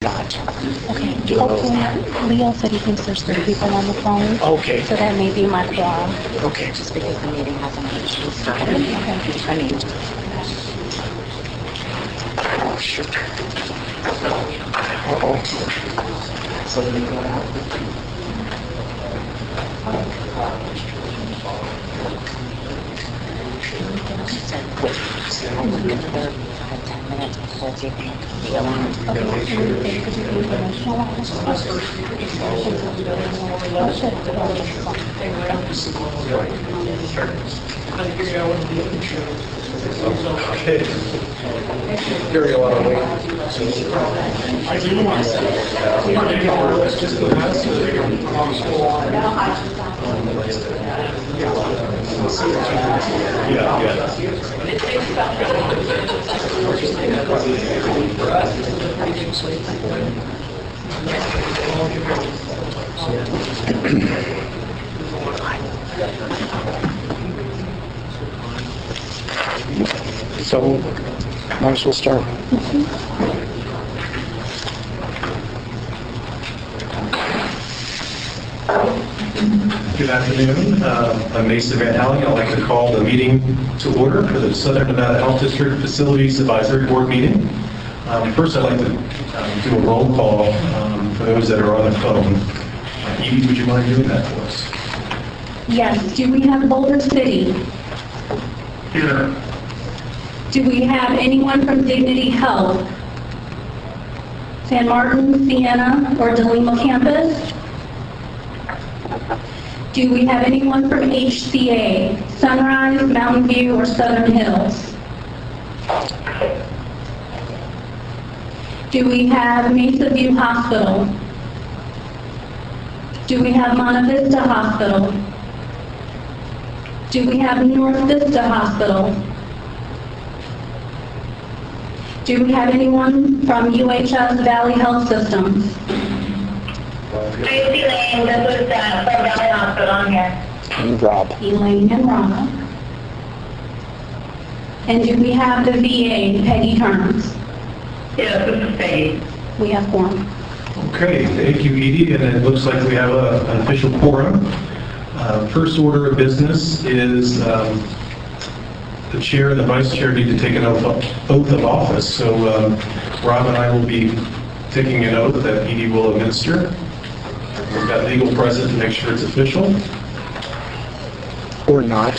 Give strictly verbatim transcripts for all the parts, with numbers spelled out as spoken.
not. Okay. Do a vote. Hopefully, Leo said he thinks there's three people on the phone. Okay. So that may be my quorum. Okay. Just because the meeting hasn't actually started. Okay. I mean, Oh, shoot. Uh-oh. so we go out. Wait, I'm looking for five, ten minutes before taking the alarm. Okay. Carry a lot of weight. Yeah, yeah. So, might as well start. Good afternoon. Uh, I'm Mason Van Halen. I'd like to call the meeting to order for the Southern Nevada Health District Facilities Advisory Board meeting. Um, First, I'd like to um, do a roll call um, for those that are on the phone. Uh, Edie, would you mind doing that for us? Yes. Do we have Boulder City? Here. Do we have anyone from Dignity Health? San Martin, Sienna, or DeLima campus? Do we have anyone from H C A, Sunrise, Mountain View, or Southern Hills? Do we have Mesa View Hospital? Do we have Monte Vista Hospital? Do we have North Vista Hospital? Do we have anyone from U H S Valley Health System? Tracy Lane, this is uh, from Valley Hospital, I'm here. And Rob. Elaine and Rana. And do we have the V A, Peggy Terms? Yes, this is Peggy. We have one. Okay, thank you, Edie, and it looks like we have a- an official quorum. Uh, First order of business is um, the chair and the vice chair need to take an oath oath of office. So um, Rob and I will be taking an oath that Edie will administer. We've got legal present to make sure it's official. Or not.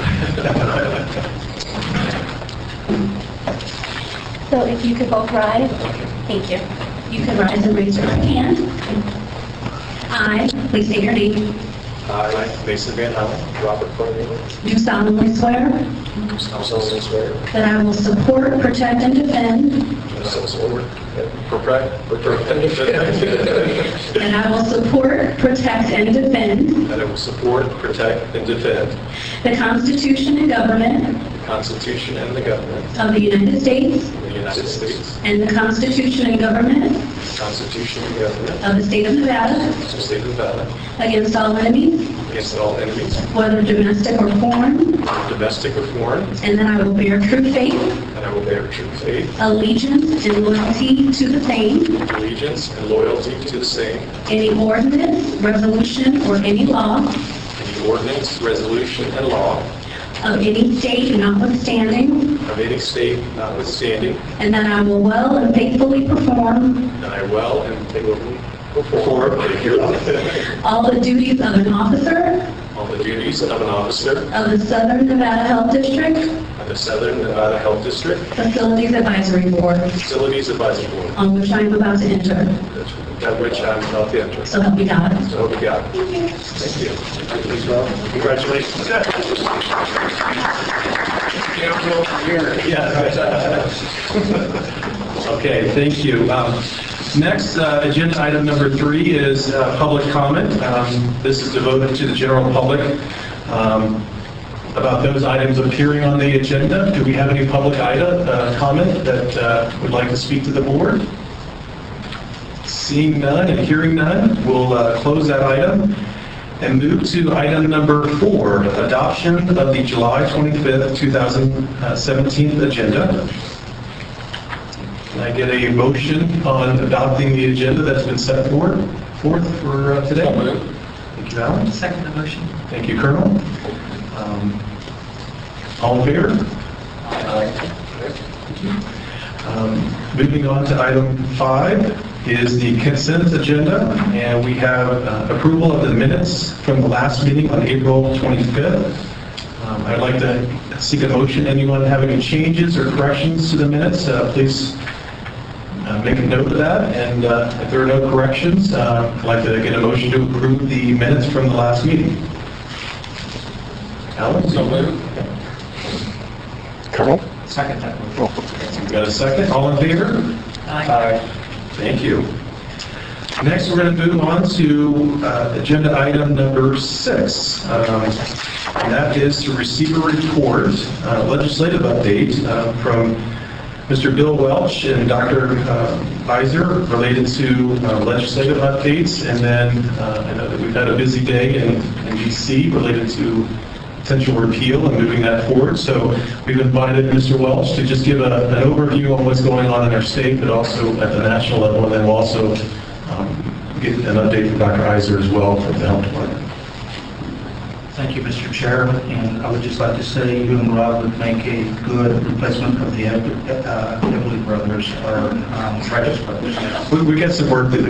So if you could both rise. Thank you. You can rise and raise your right hand. I, please state your name, I, Mason Van Halen, Robert Cornelius, do solemnly swear solemnly swear that I will support, protect, and defend, protect, protect, and defend. and I will support, protect, and defend That I will support, protect, and defend the Constitution and government the Constitution and the government of the United States of the United States, and the Constitution and government the Constitution and government of the state of Nevada of the state of Nevada, against all enemies, against all enemies, whether domestic or foreign, domestic or foreign, and that I will bear true faith, and I will bear true faith, allegiance, and loyalty to the same, allegiance, and loyalty to the same, any ordinance, resolution, or any law any ordinance, resolution, and law of any state notwithstanding, of any state notwithstanding, and that I will well and faithfully perform and I will and faithfully perform all the duties of an officer all the duties of an officer of the Southern Nevada Health District of the Southern Nevada Health District Facilities Advisory Board, Facilities Advisory Board, on which I am about to enter. at which I'm about to enter. So help me God. So help me God. Thank you. Please, Rob. Congratulations. Yeah. Okay, thank you. Um, Next, uh, agenda item number three is uh, public comment. Um, This is devoted to the general public um, about those items appearing on the agenda. Do we have any public item, uh, comment that uh, would like to speak to the board? Seeing none and hearing none, we'll uh, close that item and move to item number four, adoption of the July twenty-fifth, two thousand seventeen agenda. Can I I get a motion on adopting the agenda that's been set forward, forth for uh, today? Thank you, Alan. Second the motion. Thank you, Colonel. Um, All in favor? Um, Moving on to item five is the consent agenda, and we have uh, approval of the minutes from the last meeting on April twenty-fifth. Um, I'd like to seek a motion. Anyone have any changes or corrections to the minutes, uh, please uh, make a note of that. And uh, if there are no corrections, uh, I'd like to get a motion to approve the minutes from the last meeting. Alan? So moved. Colonel? Second that motion. We've got a second. All in favor? Aye. Thank you. Next, we're going to move on to uh, agenda item number six. Um, and that is to receive a report, uh, legislative update uh, from Mister Bill Welch and Doctor Uh, Beiser related to uh, legislative updates. And then uh, I know that we've had a busy day in, in D C related to potential repeal and moving that forward. So we've invited Mister Welch to just give a, an overview on what's going on in our state, but also at the national level, and then we'll also um, get an update from Doctor Beiser as well from the health department. Thank you, Mister Chair, and I would just like to say you and Rob would make a good replacement of the uh, Emily brothers, or um, Regis brothers. We, we got some work to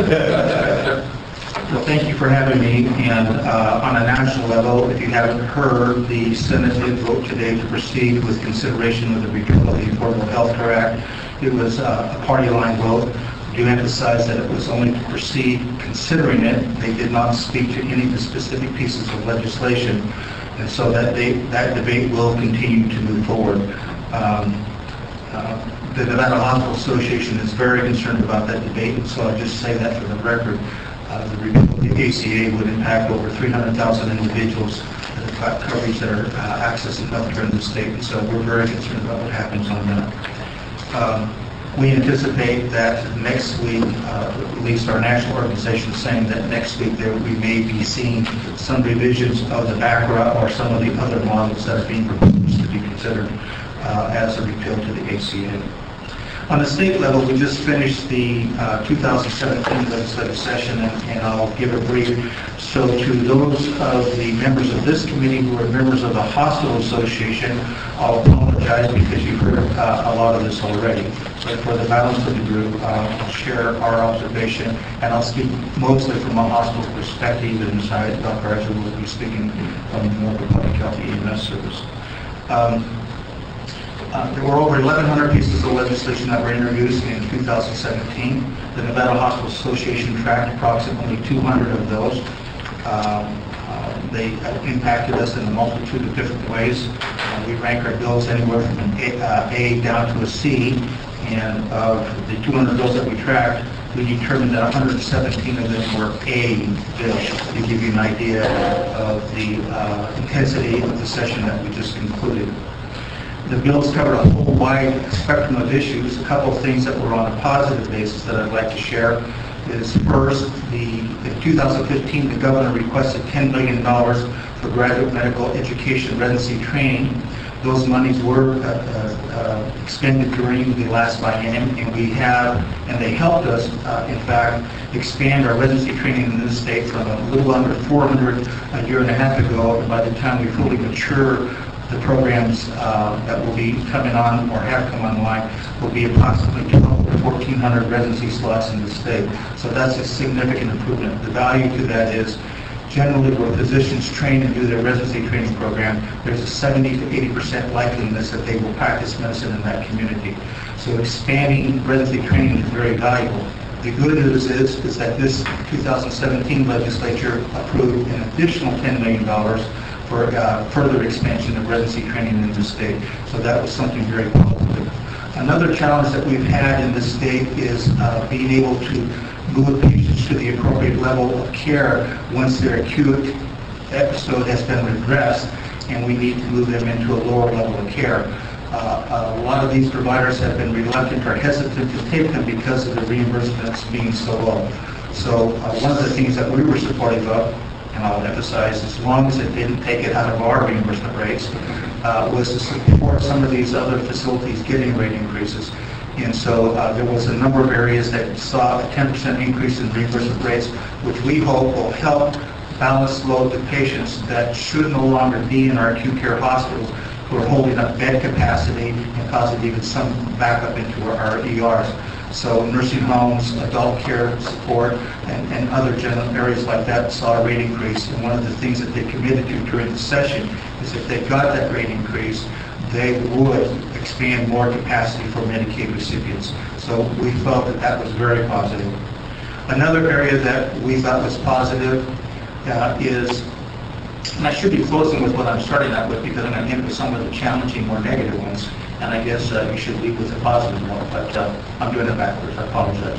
do. Well, thank you for having me, and uh, on a national level, if you haven't heard, the Senate did vote today to proceed with consideration of the repeal of the Affordable Health Care Act. It was uh, a party line vote. I do emphasize that it was only to proceed considering it. They did not speak to any of the specific pieces of legislation, and so that, they, that debate will continue to move forward. Um, uh, the Nevada Hospital Association is very concerned about that debate, and so I just say that for the record. Uh, the repeal of the A C A would impact over three hundred thousand individuals that have got coverage that are uh, accessing health care in the state, and so we're very concerned about what happens on that. Um, we anticipate that next week, uh, at least our national organization is saying that next week there we may be seeing some revisions of the B A C R A or some of the other models that are being proposed to be considered uh, as a repeal to the A C A. On the state level, we just finished the uh, two thousand seventeen legislative session, and, and I'll give a brief. So to those of the members of this committee who are members of the Hospital Association, I'll apologize because you've heard uh, a lot of this already. But for the balance of the group, uh, I'll share our observation, and I'll speak mostly from a hospital perspective, and inside Doctor Eiser will be speaking from more of the public health E M S service. Um, Uh, there were over eleven hundred pieces of legislation that were introduced in two thousand seventeen. The Nevada Hospital Association tracked approximately two hundred of those. Uh, uh, they impacted us in a multitude of different ways. Uh, we rank our bills anywhere from an A, uh, A down to a C, and of the two hundred bills that we tracked, we determined that one hundred seventeen of them were A bills, to give you an idea of the uh, intensity of the session that we just concluded. The bills covered a whole wide spectrum of issues. A couple of things that were on a positive basis that I'd like to share is first, the, in two thousand fifteen, the governor requested ten million dollars for graduate medical education residency training. Those monies were uh, uh, expended during the last biennium, and we have, and they helped us, uh, in fact, expand our residency training in this state from a little under four hundred a year and a half ago, and by the time we fully mature, the programs uh, that will be coming on or have come online will be approximately twelve to fourteen hundred residency slots in the state. So that's a significant improvement. The value to that is generally where physicians train and do their residency training program, there's a seventy to eighty percent likeliness that they will practice medicine in that community. So expanding residency training is very valuable. The good news is, is that this two thousand seventeen legislature approved an additional ten million dollars for uh, further expansion of residency training in the state. So that was something very positive. Another challenge that we've had in this state is uh, being able to move patients to the appropriate level of care once their acute episode has been regressed, and we need to move them into a lower level of care. Uh, a lot of these providers have been reluctant or hesitant to take them because of the reimbursements being so low. So uh, one of the things that we were supportive of, and I'll emphasize, as long as it didn't take it out of our reimbursement rates, uh, was to support some of these other facilities getting rate increases. And so uh, there was a number of areas that saw a ten percent increase in reimbursement rates, which we hope will help balance load to patients that should no longer be in our acute care hospitals, who are holding up bed capacity and causing even some backup into our, our E Rs. So nursing homes, adult care support, and, and other general areas like that saw a rate increase. And one of the things that they committed to during the session is if they got that rate increase, they would expand more capacity for Medicaid recipients. So we felt that that was very positive. Another area that we thought was positive uh, is, and I should be closing with what I'm starting out with because I'm going to end with some of the challenging, more negative ones. And I guess uh, you should lead with the positive one, but uh, I'm doing it backwards. I apologize.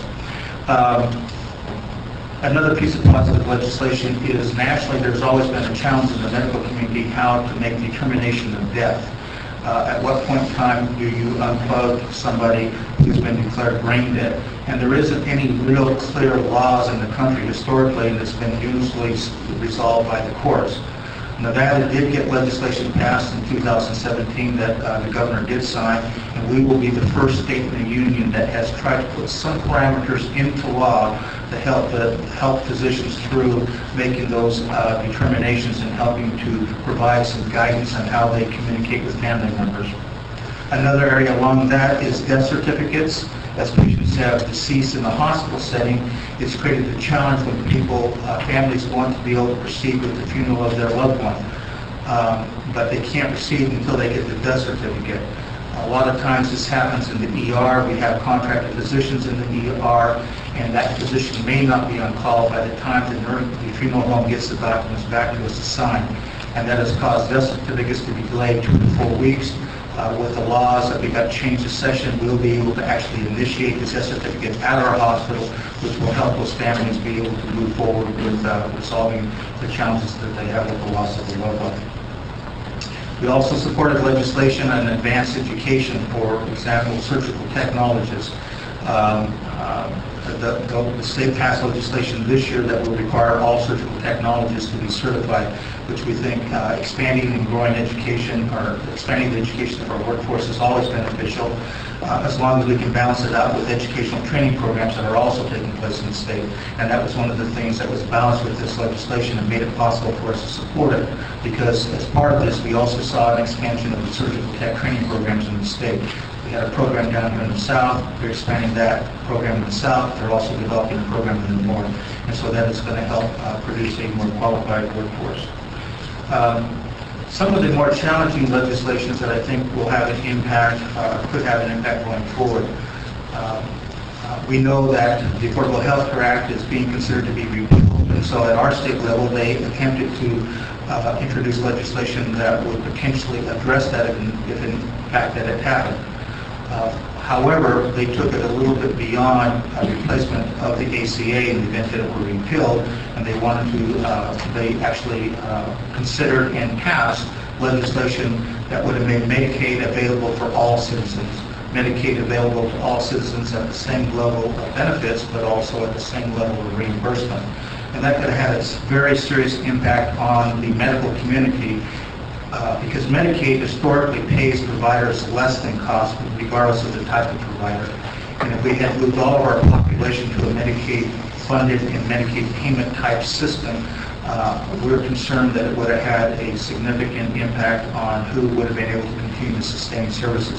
Um, another piece of positive legislation is nationally there's always been a challenge in the medical community how to make determination of death. Uh, at what point in time do you unplug somebody who's been declared brain dead? And there isn't any real clear laws in the country historically, and it's been usually resolved by the courts. Nevada did get legislation passed in two thousand seventeen that uh, the governor did sign, and we will be the first state in the union that has tried to put some parameters into law to help the help physicians through making those uh, determinations and helping to provide some guidance on how they communicate with family members. Another area along that is death certificates. As patients have deceased in the hospital setting, it's created a challenge when people, uh, families want to be able to proceed with the funeral of their loved one, um, but they can't proceed until they get the death certificate. A lot of times this happens in the E R. We have contracted physicians in the E R, and that physician may not be on call by the time the, nurse, the funeral home gets the documents back to us to sign, and that has caused death certificates to be delayed two to four weeks. Uh, with the laws that we got changed this session, we'll be able to actually initiate the death certificate at our hospital, which will help those families be able to move forward with uh, resolving the challenges that they have with the loss of a loved one. We also supported legislation on advanced education, for example, surgical technologists. Um, uh, the, the, the state passed legislation this year that will require all surgical technologists to be certified, which we think uh, expanding and growing education, or expanding the education of our workforce is always beneficial, uh, as long as we can balance it out with educational training programs that are also taking place in the state. And that was one of the things that was balanced with this legislation and made it possible for us to support it, because as part of this, we also saw an expansion of the surgical tech training programs in the state. We had a program down here in the south. We're expanding that program in the south. They're also developing a program in the north. And so that is going to help uh, produce a more qualified workforce. Um, some of the more challenging legislations that I think will have an impact, uh, could have an impact going forward. Um, uh, we know that the Affordable Health Care Act is being considered to be repealed. And so at our state level, they attempted to uh, introduce legislation that would potentially address that if in, if in fact that had happened. Uh, however, they took it a little bit beyond a replacement of the A C A in the event that it were repealed, and they wanted to, uh, they actually uh, considered and passed legislation that would have made Medicaid available for all citizens. Medicaid available to all citizens at the same level of benefits, but also at the same level of reimbursement. And that could have had a very serious impact on the medical community, Uh, because Medicaid historically pays providers less than cost, regardless of the type of provider. And if we had moved all of our population to a Medicaid-funded and Medicaid payment type system, uh, we're concerned that it would have had a significant impact on who would have been able to continue to sustain services.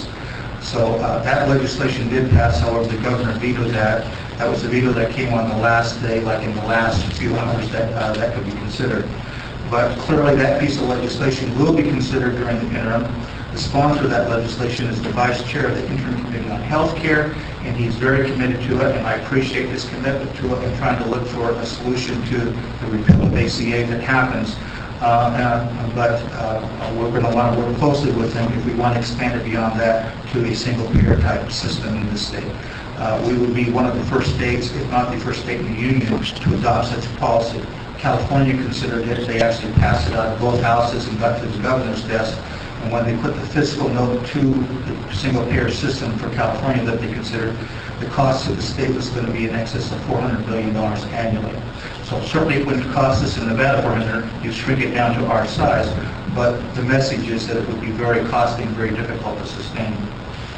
So uh, that legislation did pass, however, the governor vetoed that. That was the veto that came on the last day, like in the last few hours, that uh, that could be considered. But clearly that piece of legislation will be considered during the interim. The sponsor of that legislation is the vice chair of the Interim Committee on Health Care, and he's very committed to it, and I appreciate his commitment to it and trying to look for a solution to the repeal of A C A that happens. Uh, uh, but uh, we're going to want to work closely with him if we want to expand it beyond that to a single payer type system in the state. Uh, we would be one of the first states, if not the first state in the union, to adopt such a policy. California considered it. They actually passed it out of both houses and got to the governor's desk. And when they put the fiscal note to the single-payer system for California that they considered, the cost to the state was going to be in excess of four hundred billion dollars annually. So certainly it wouldn't cost us in Nevada four hundred, you shrink it down to our size, but the message is that it would be very costly and very difficult to sustain.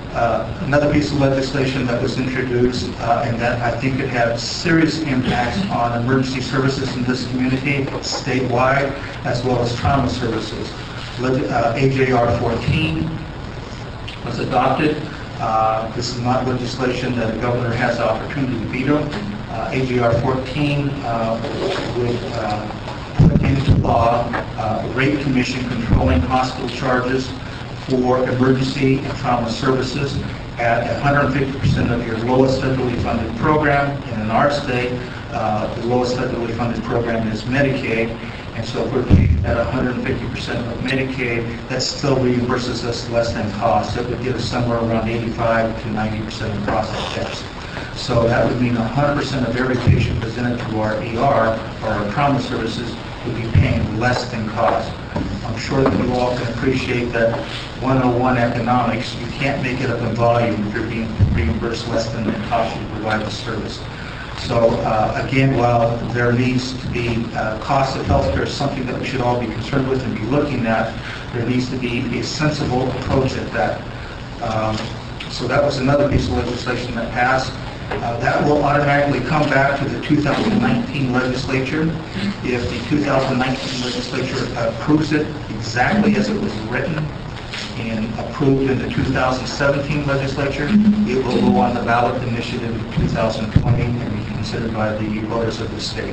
Uh, Another piece of legislation that was introduced, uh, and that I think could have serious impacts on emergency services in this community statewide, as well as trauma services. Leg- uh, A J R fourteen was adopted. Uh, This is not legislation that the governor has the opportunity to veto. Uh, A J R fourteen uh, would uh, put into law uh, rate commission controlling hospital charges for emergency and trauma services at one hundred fifty percent of your lowest federally funded program. And in our state, uh, the lowest federally funded program is Medicaid. And so if we're paid at one hundred fifty percent of Medicaid, that still reimburses us less than cost. It would give us somewhere around eighty-five to ninety percent of process tests. So that would mean one hundred percent of every patient presented to our E R or our trauma services would be paying less than cost. I'm sure that you all can appreciate that one oh one economics, you can't make it up in volume if you're being reimbursed less than the cost you provide the service. So uh, again, while there needs to be uh, cost of healthcare is something that we should all be concerned with and be looking at, there needs to be a sensible approach at that. Um, so that was another piece of legislation that passed. Uh, that will automatically come back to the two thousand nineteen legislature. If the two thousand nineteen legislature approves it exactly as it was written and approved in the two thousand seventeen legislature, it will go on the ballot initiative in two thousand twenty and be considered by the voters of the state.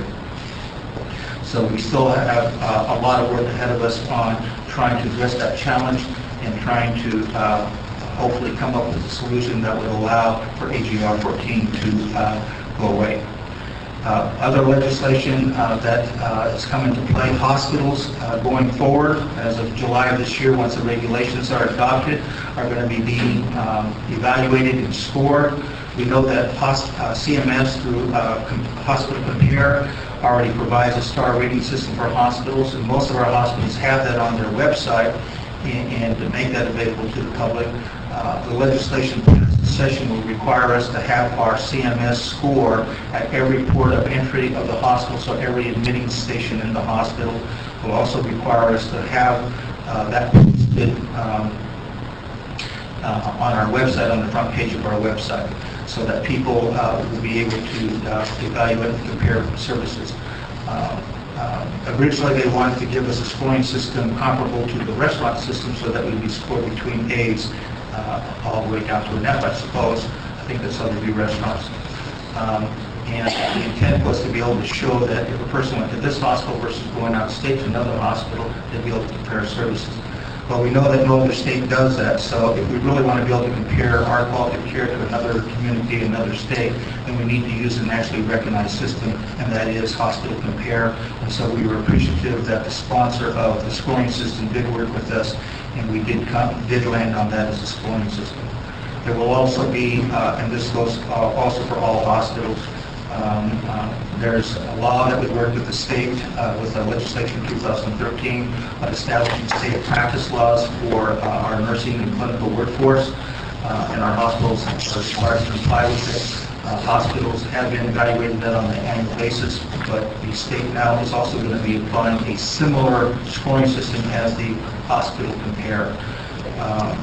So we still have uh, a lot of work ahead of us on trying to address that challenge and trying to uh, hopefully come up with a solution that would allow for A J R fourteen to uh, go away. Uh, other legislation uh, that uh, is coming to play, hospitals uh, going forward as of July of this year, once the regulations are adopted, are going to be being um, evaluated and scored. We know that hos- uh, C M S through uh, Com- Hospital Compare already provides a star rating system for hospitals, and most of our hospitals have that on their website, and, and to make that available to the public. Uh, the legislation session will require us to have our C M S score at every port of entry of the hospital, so every admitting station in the hospital. Will also require us to have uh, that posted um, uh, on our website, on the front page of our website, so that people uh, will be able to uh, evaluate and compare services. Uh, uh, originally, they wanted to give us a scoring system comparable to the restaurant system, so that we'd be scored between A's Uh, all the way down to an F, I suppose. I think that's how they do restaurants. Um, and the intent was to be able to show that if a person went to this hospital versus going out of state to another hospital, they'd be able to compare services. But we know that no other state does that, so if we really want to be able to compare our quality of care to another community, another state, then we need to use a nationally recognized system, and that is Hospital Compare. And so we were appreciative that the sponsor of the scoring system did work with us, and we did come, did land on that as a scoring system. There will also be, uh, and this goes uh, also for all hospitals, um, uh, there's a law that we worked with the state, uh, with the legislation in two thousand thirteen, on establishing state practice laws for uh, our nursing and clinical workforce, uh, and our hospitals are required to comply with it. Uh, hospitals have been evaluating that on an annual basis, but the state now is also going to be applying a similar scoring system as the Hospital Compare. Um,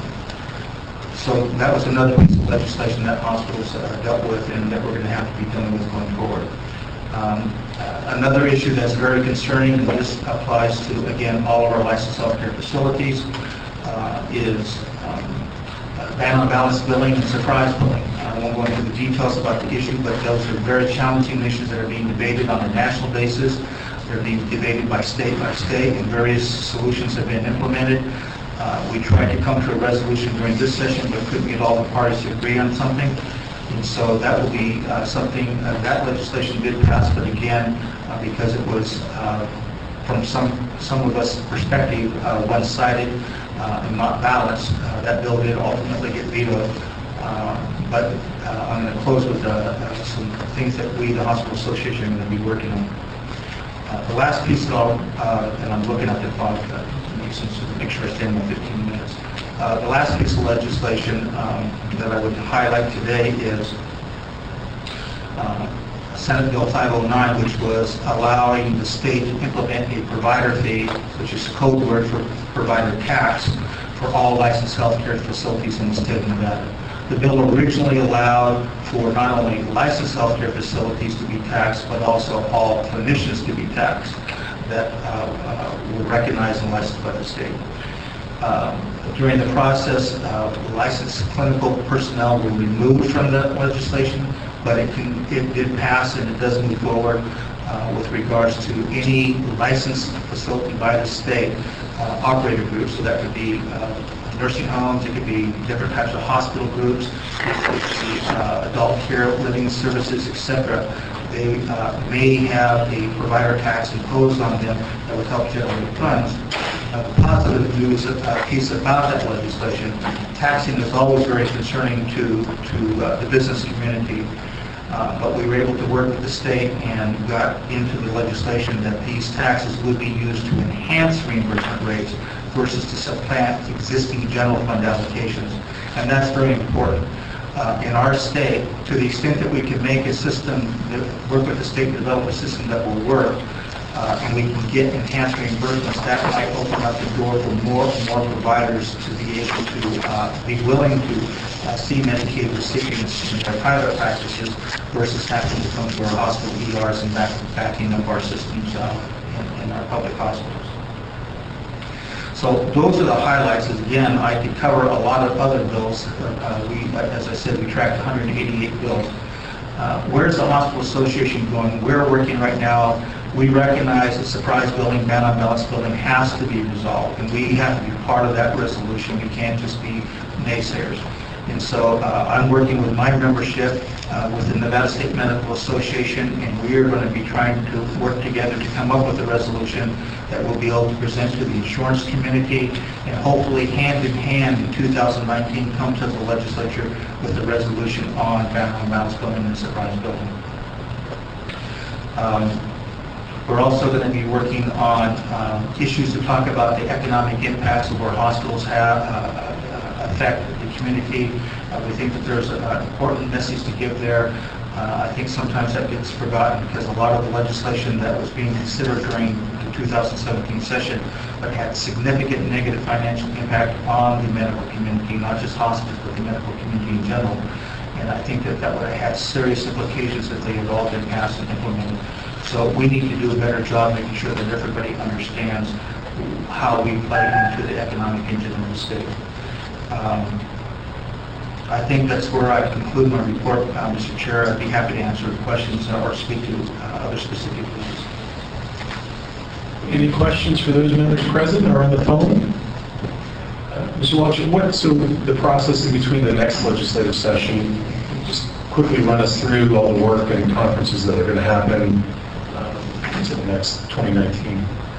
so that was another piece of legislation that hospitals uh, dealt with and that we're going to have to be dealing with going forward. Um, uh, another issue that's very concerning, and this applies to, again, all of our licensed healthcare facilities, uh, is um, ban on balance billing and surprise billing. I won't go into the details about the issue, but those are very challenging issues that are being debated on a national basis. They're being debated by state by state, and various solutions have been implemented. Uh, we tried to come to a resolution during this session, but couldn't get all the parties to agree on something. And so that will be uh, something, uh, that legislation did pass, but again, uh, because it was, uh, from some, some of us perspective, uh, one-sided uh, and not balanced, uh, that bill did ultimately get vetoed. Uh, but uh, I'm going to close with uh, uh, some things that we, the Hospital Association, are going to be working on. Uh, the last piece, that I'll, uh, and I'm looking at the clock, uh, to make sure I stay in my fifteen minutes. Uh, the last piece of legislation um, that I would highlight today is uh, Senate Bill five oh nine, which was allowing the state to implement a provider fee, which is code word for provider tax, for all licensed healthcare facilities in the state of Nevada. The bill originally allowed for not only licensed healthcare facilities to be taxed, but also all clinicians to be taxed that uh, uh, were recognized and licensed by the state. Um, During the process, uh, licensed clinical personnel were removed from the legislation, but it can, it did pass and it does move forward uh, with regards to any licensed facility by the state uh, operator groups. So that could be uh, nursing homes, it could be different types of hospital groups, it could be uh, adult care, living services, et cetera. They uh, may have a provider tax imposed on them that would help generate funds. Uh, the positive news uh, piece about that legislation, taxing is always very concerning to, to uh, the business community. Uh, but we were able to work with the state and got into the legislation that these taxes would be used to enhance reimbursement rates versus to supplant existing general fund allocations. And that's very important. Uh, in our state, to the extent that we can make a system, that work with the state to develop a system that will work, uh, and we can get enhanced reimbursements, that might open up the door for more and more providers to be able to uh, be willing to uh, see Medicaid recipients in their private practices versus having to come to our hospital E Rs and back, backing up our systems uh, in, in our public hospitals. So those are the highlights. Again, I could cover a lot of other bills. Uh, we, as I said, we tracked one hundred eighty-eight bills. Uh, where's the Hospital Association going? We're working right now. We recognize that surprise billing, ban on balance billing has to be resolved, and we have to be part of that resolution. We can't just be naysayers. And so uh, I'm working with my membership uh, with the Nevada State Medical Association, and we are going to be trying to work together to come up with a resolution that we'll be able to present to the insurance community, and hopefully hand in hand in two thousand nineteen come to the legislature with a resolution on ban on balance billing and surprise billing. Um, We're also going to be working on um, issues to talk about the economic impacts of where hospitals have uh, affect the community. Uh, we think that there's an important message to give there. Uh, I think sometimes that gets forgotten because a lot of the legislation that was being considered during the two thousand seventeen session but had significant negative financial impact on the medical community, not just hospitals, but the medical community in general. And I think that that would have had serious implications if they had all been passed and implemented. So we need to do a better job making sure that everybody understands how we play into the economic engine of the state. Um, I think that's where I conclude my report, uh, Mister Chair. I'd be happy to answer questions or speak to uh, other specific issues. Any questions for those members present or on the phone? Uh, Mister Walsh, what, so the process in between the next legislative session, just quickly run us through all the work and conferences that are going to happen uh, into the next twenty nineteen.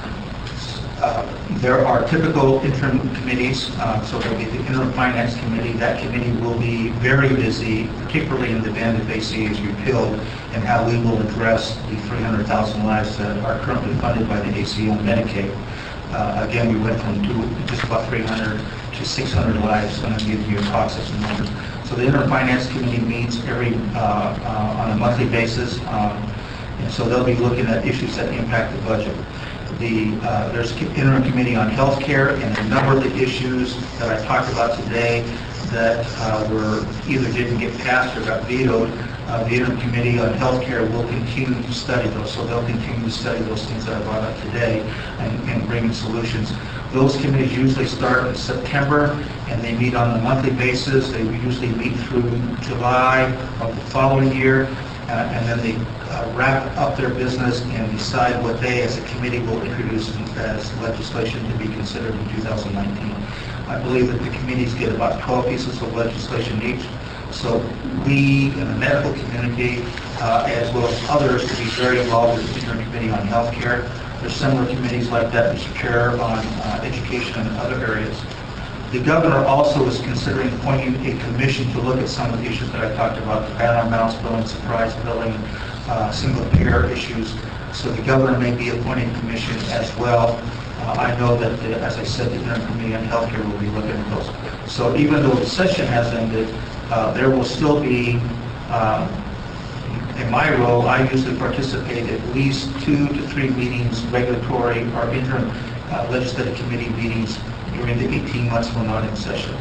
Uh, there are typical interim committees, uh, so there'll be the interim finance committee. That committee will be very busy, particularly in the event if A C A is repealed, and how we will address the three hundred thousand lives that are currently funded by the A C A on Medicaid. Uh, again, we went from two, just about three hundred to six hundred lives, and I'll give you approximate numbers. So the interim finance committee meets every uh, uh, on a monthly basis, um, and so they'll be looking at issues that impact the budget. The, uh, there's interim committee on health care, and a number of the issues that I talked about today that uh, were either didn't get passed or got vetoed. Uh, the interim committee on health care will continue to study those, so they'll continue to study those things that I brought up today and, and bring in solutions. Those committees usually start in September, and they meet on a monthly basis. They usually meet through July of the following year, uh, and then they uh, wrap up their business and decide what they as a committee will introduce as legislation to be considered in two thousand nineteen. I believe that the committees get about twelve pieces of legislation each. So we in the medical community, uh, as well as others, to be very involved with the interim committee on health care. There's similar committees like that, Mister Chair, on uh, education and other areas. The governor also is considering appointing a commission to look at some of the issues that I talked about, the ban on balance billing, surprise billing, uh, single payer issues. So the governor may be appointing a commission as well. Uh, I know that, the, as I said, the interim committee on health care will be looking at those. So even though the session has ended, uh, there will still be, um, in my role, I usually participate at least two to three meetings, regulatory or interim uh, legislative committee meetings during the eighteen months we're not in session.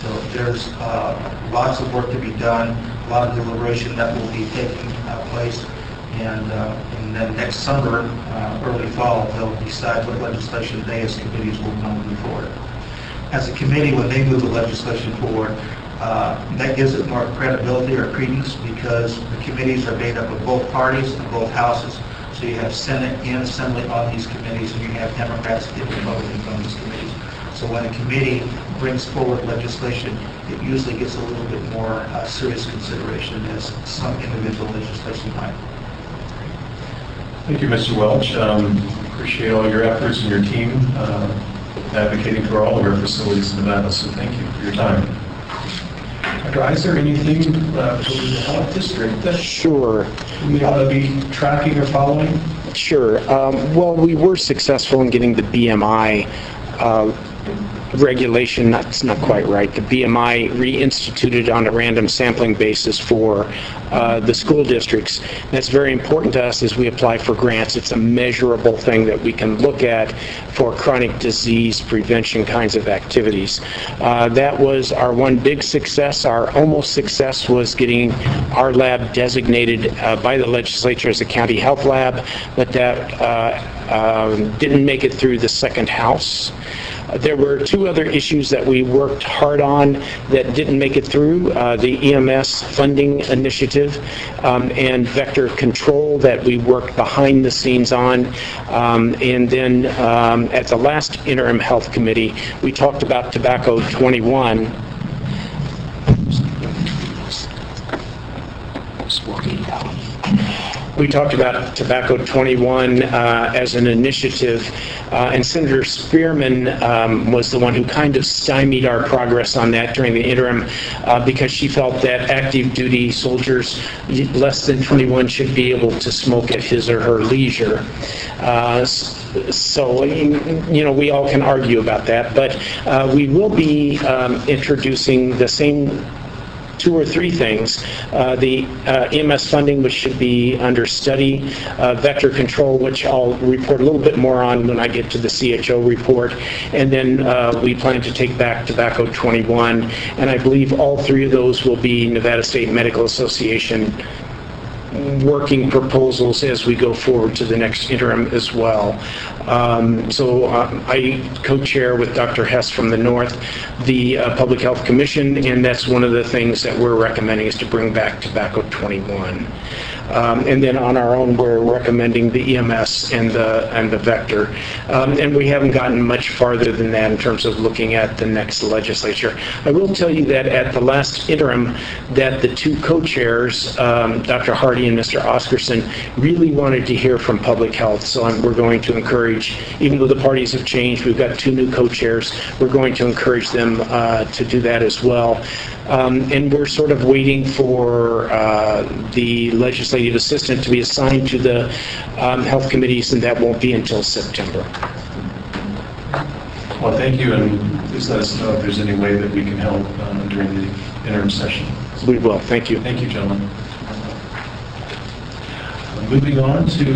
So there's uh, lots of work to be done, a lot of deliberation that will be taking uh, place, and, uh, and then next summer, uh, early fall, they'll decide what legislation they as committees will want to move forward. As a committee, when they move the legislation forward, uh, that gives it more credibility or credence because the committees are made up of both parties and both houses. So you have Senate and Assembly on these committees, and you have Democrats and Republicans on these committees. So when a committee brings forward legislation, it usually gets a little bit more uh, serious consideration as some individual legislation might. Thank you, Mister Welch. Um, appreciate all your efforts and your team uh, advocating for all of our facilities in Nevada, so thank you for your time. Doctor Iser, anything uh, for the health district that Sure. we ought to be tracking or following? Sure. Um, well, we were successful in getting the B M I uh, regulation, that's not quite right, the B M I reinstituted on a random sampling basis for uh, the school districts. That's very important to us as we apply for grants. It's a measurable thing that we can look at for chronic disease prevention kinds of activities. Uh, that was our one big success. Our almost success was getting our lab designated uh, by the legislature as a county health lab, but that uh, um, didn't make it through the second house. There were two other issues that we worked hard on that didn't make it through, uh, the E M S funding initiative um, and vector control that we worked behind the scenes on. Um, and then um, at the last interim health committee, we talked about tobacco twenty-one. Just walking down. We talked about Tobacco twenty-one uh, as an initiative, uh, and Senator Spearman um, was the one who kind of stymied our progress on that during the interim uh, because she felt that active duty soldiers less than twenty-one should be able to smoke at his or her leisure. Uh, so, you know, we all can argue about that, but uh, we will be um, introducing the same two or three things. Uh, the uh, E M S funding, which should be under study, uh, vector control, which I'll report a little bit more on when I get to the C H O report, and then uh, we plan to take back Tobacco twenty-one, and I believe all three of those will be Nevada State Medical Association working proposals as we go forward to the next interim as well. Um, so uh, I co-chair with Doctor Hess from the North the uh, Public Health Commission, and that's one of the things that we're recommending is to bring back Tobacco twenty-one. Um, and then on our own, we're recommending the E M S and the and the vector. Um, and we haven't gotten much farther than that in terms of looking at the next legislature. I will tell you that at the last interim, that the two co-chairs, um, Doctor Hardy and Mister Oscarson, really wanted to hear from public health. So I'm, we're going to encourage, even though the parties have changed, we've got two new co-chairs, we're going to encourage them uh, to do that as well. Um, and we're sort of waiting for uh, the legislative assistant to be assigned to the um, health committees, and that won't be until September. Well, thank you, and please let us know if there's any way that we can help um, during the interim session. We will. Thank you. Thank you, gentlemen. Uh, moving on to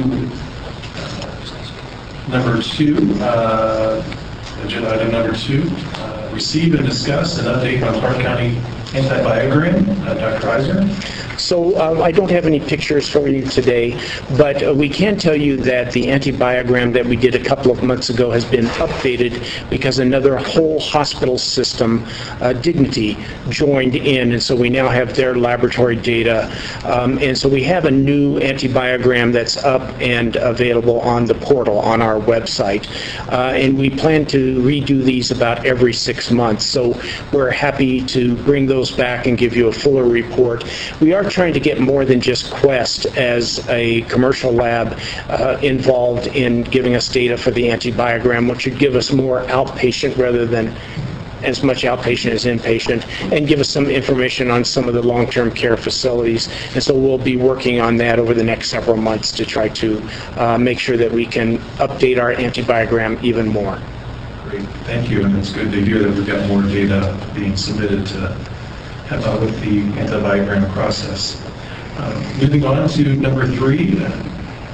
uh, number two, uh, agenda item number two, uh, receive and discuss an update on Clark County antibiogram. Uh, Doctor Iser. So uh, I don't have any pictures for you today, but uh, we can tell you that the antibiogram that we did a couple of months ago has been updated because another whole hospital system, uh, Dignity, joined in, and so we now have their laboratory data. Um, and so we have a new antibiogram that's up and available on the portal on our website. Uh, and we plan to redo these about every six months. So we're happy to bring those back and give you a fuller report. We are trying to get more than just Quest as a commercial lab uh, involved in giving us data for the antibiogram, which would give us more outpatient rather than as much outpatient as inpatient, and give us some information on some of the long-term care facilities. And so we'll be working on that over the next several months to try to uh, make sure that we can update our antibiogram even more. Great, thank you, and it's good to hear that we've got more data being submitted to Uh, with the antibiogram process. Um, moving on to number three, uh,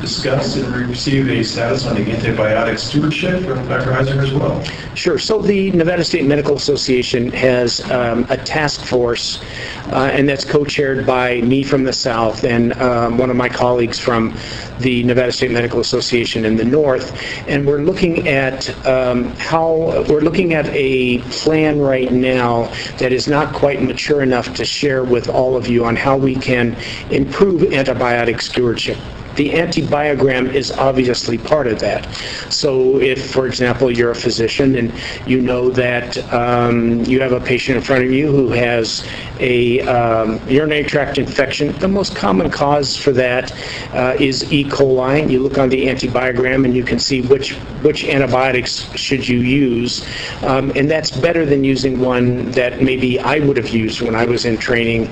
discuss and receive a status on the antibiotic stewardship from Doctor Heisinger as well. Sure. So the Nevada State Medical Association has um, a task force, uh, and that's co-chaired by me from the South and um, one of my colleagues from the Nevada State Medical Association in the North. And we're looking at um, how, we're looking at a plan right now that is not quite mature enough to share with all of you on how we can improve antibiotic stewardship. The antibiogram is obviously part of that. So if, for example, you're a physician and you know that um, you have a patient in front of you who has a um, urinary tract infection, the most common cause for that uh, is E. coli. You look on the antibiogram and you can see which which antibiotics should you use, um, and that's better than using one that maybe I would have used when I was in training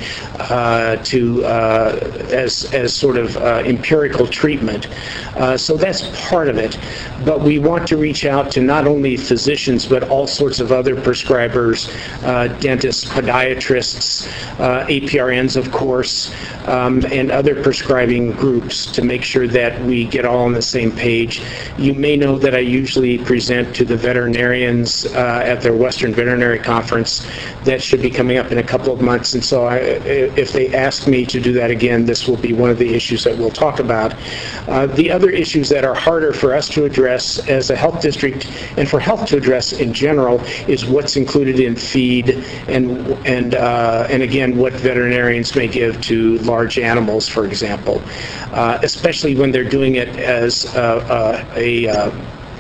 uh, to uh, as as sort of uh, empirical treatment. Uh, so that's part of it. But we want to reach out to not only physicians, but all sorts of other prescribers, uh, dentists, podiatrists, uh, A P R Ns, of course, um, and other prescribing groups to make sure that we get all on the same page. You may know that I usually present to the veterinarians uh, at their Western Veterinary Conference. That should be coming up in a couple of months, and so I, if they ask me to do that again, this will be one of the issues that we'll talk about. Uh, the other issues that are harder for us to address as a health district and for health to address in general is what's included in feed and and uh, and again what veterinarians may give to large animals, for example, uh, especially when they're doing it as uh, uh, a uh,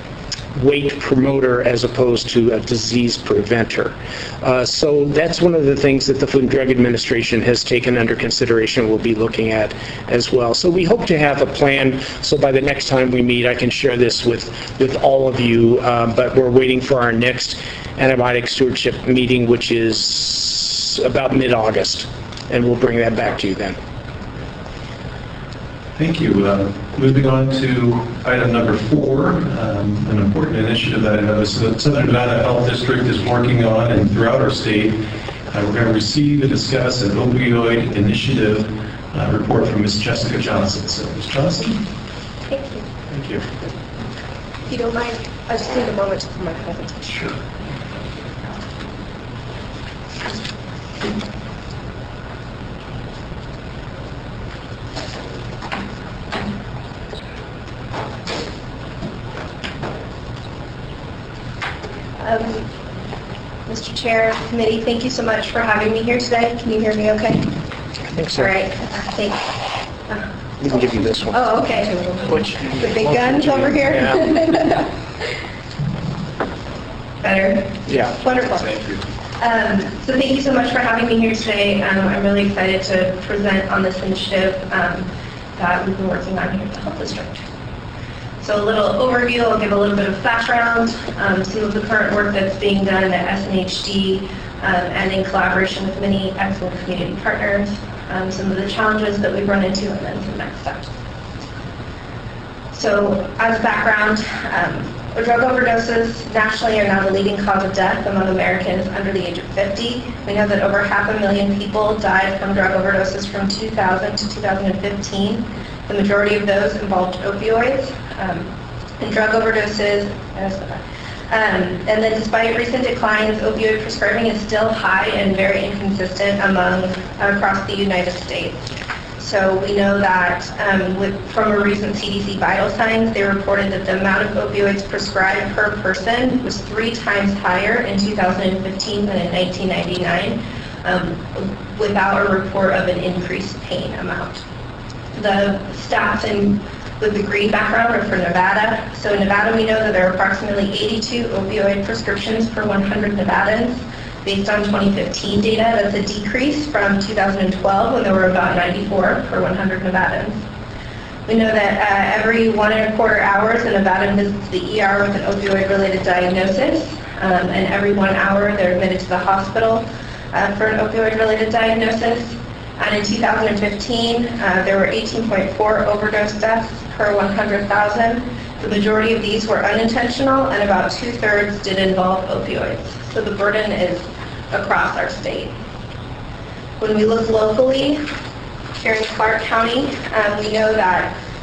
weight promoter as opposed to a disease preventer. Uh, so that's one of the things that the Food and Drug Administration has taken under consideration. We'll be looking at as well. So we hope to have a plan so by the next time we meet I can share this with, with all of you, um, but we're waiting for our next antibiotic stewardship meeting, which is about mid-August, and we'll bring that back to you then. Thank you. Uh, moving on to item number four, um, an important initiative that I noticed the Southern Nevada Health District is working on, and throughout our state, uh, we're going to receive and discuss an opioid initiative uh, report from Miz Jessica Johnson. So, Miz Johnson? Thank you. Thank you. If you don't mind, I just need a moment for my presentation. Sure. Um, Mister Chair, committee, thank you so much for having me here today. Can you hear me okay? I think so. All right, uh, thank uh, We can give you this one. Oh, okay. Which? The big guns over here? Yeah. Better? Yeah. Wonderful. Thank you. Um, so thank you so much for having me here today. Um, I'm really excited to present on this initiative um, that we've been working on here at the Health District. So a little overview, I'll give a little bit of background, um, some of the current work that's being done at S N H D um, and in collaboration with many excellent community partners, um, some of the challenges that we've run into, and then some next steps. So as background, um, drug overdoses nationally are now the leading cause of death among Americans under the age of fifty. We know that over half a million people died from drug overdoses from two thousand to two thousand fifteen. The majority of those involved opioids. Um, and drug overdoses, um, and then despite recent declines, opioid prescribing is still high and very inconsistent among across the United States. So we know that um, with, from a recent C D C vital signs, they reported that the amount of opioids prescribed per person was three times higher in two thousand fifteen than in nineteen ninety-nine, um, without a report of an increased pain amount. The stats in with the green background are for Nevada. So in Nevada, we know that there are approximately eighty-two opioid prescriptions per one hundred Nevadans. Based on twenty fifteen data, that's a decrease from two thousand twelve when there were about ninety-four per one hundred Nevadans. We know that uh, every one and a quarter hours, a Nevadan visits the E R with an opioid-related diagnosis, um, and every one hour they're admitted to the hospital uh, for an opioid-related diagnosis. And in two thousand fifteen, uh, there were eighteen point four overdose deaths per one hundred thousand. The majority of these were unintentional, and about two-thirds did involve opioids. So the burden is across our state. When we look locally, here in Clark County, um, we know that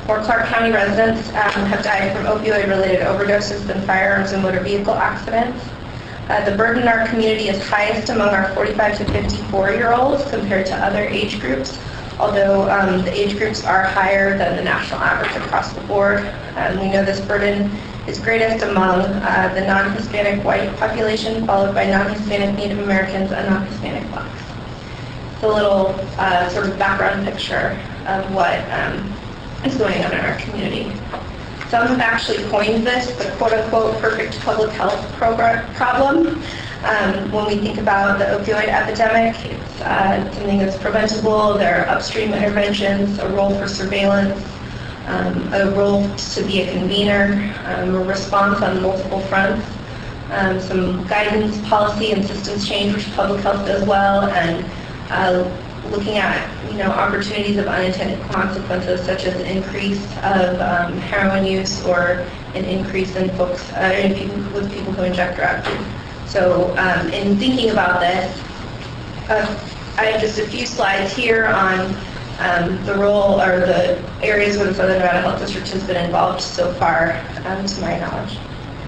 More Clark County residents um, have died from opioid-related overdoses than firearms and motor vehicle accidents. Uh, the burden in our community is highest among our forty-five to fifty-four-year-olds compared to other age groups, although um, the age groups are higher than the national average across the board. Um, we know this burden is greatest among uh, the non-Hispanic white population, followed by non-Hispanic Native Americans and non-Hispanic blacks. It's a little uh, sort of background picture of what um, is going on in our community. Some have actually coined this the quote-unquote perfect public health program, problem. Um, when we think about the opioid epidemic, it's uh, something that's preventable. There are upstream interventions, a role for surveillance, um, a role to be a convener, um, a response on multiple fronts, um, some guidance, policy, and systems change, which public health does well, and uh, looking at you know opportunities of unintended consequences, such as an increase of um, heroin use or an increase in folks uh, in people, with people who inject drugs. So um, in thinking about this, uh, I have just a few slides here on um, the role or the areas where the Southern Nevada Health District has been involved so far, um, to my knowledge.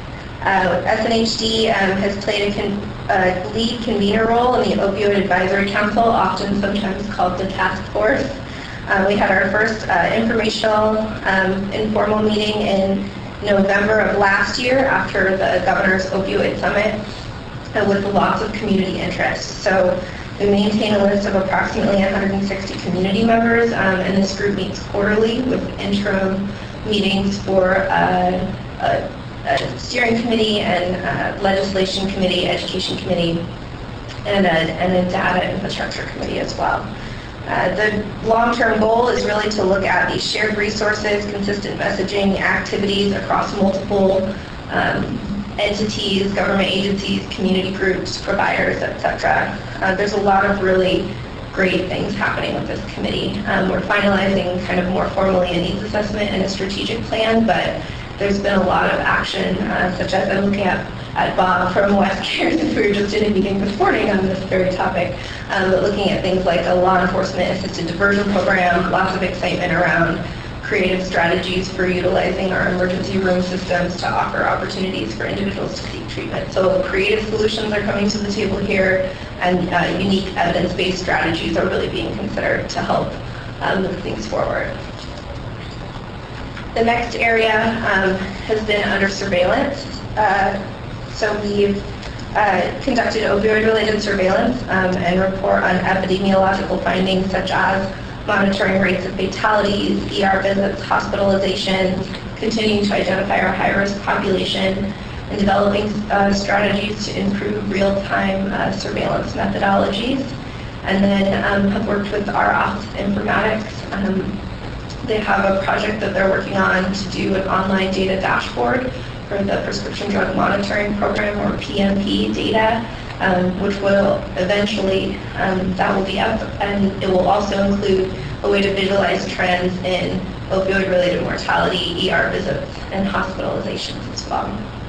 Uh, S N H D um, has played a con uh, lead convener role in the Opioid Advisory Council, often sometimes called the task force. Uh, we had our first uh, informational um, informal meeting in November of last year after the Governor's Opioid Summit uh, with lots of community interest. So we maintain a list of approximately one hundred sixty community members, um, and this group meets quarterly with interim meetings for uh, uh, a steering committee and uh, legislation committee, education committee, and a, and a data infrastructure committee as well. Uh, the long-term goal is really to look at these shared resources, consistent messaging, activities across multiple um, entities, government agencies, community groups, providers, et cetera. Uh, there's a lot of really great things happening with this committee. Um, we're finalizing kind of more formally a needs assessment and a strategic plan, but there's been a lot of action, uh, such as I'm looking at, at Bob from West Care, since we were just in a meeting this morning on this very topic, um, but looking at things like a law enforcement assisted diversion program, lots of excitement around creative strategies for utilizing our emergency room systems to offer opportunities for individuals to seek treatment. So creative solutions are coming to the table here, and uh, unique evidence-based strategies are really being considered to help um, move things forward. The next area um, has been under surveillance. Uh, so we've uh, conducted opioid-related surveillance um, and report on epidemiological findings such as monitoring rates of fatalities, E R visits, hospitalizations, continuing to identify our high-risk population, and developing uh, strategies to improve real-time uh, surveillance methodologies. And then um, have worked with our Office of Informatics. Um, They have a project that they're working on to do an online data dashboard for the Prescription Drug Monitoring Program, or P M P data, um, which will eventually, um, that will be up, and it will also include a way to visualize trends in opioid-related mortality, E R visits, and hospitalizations as well.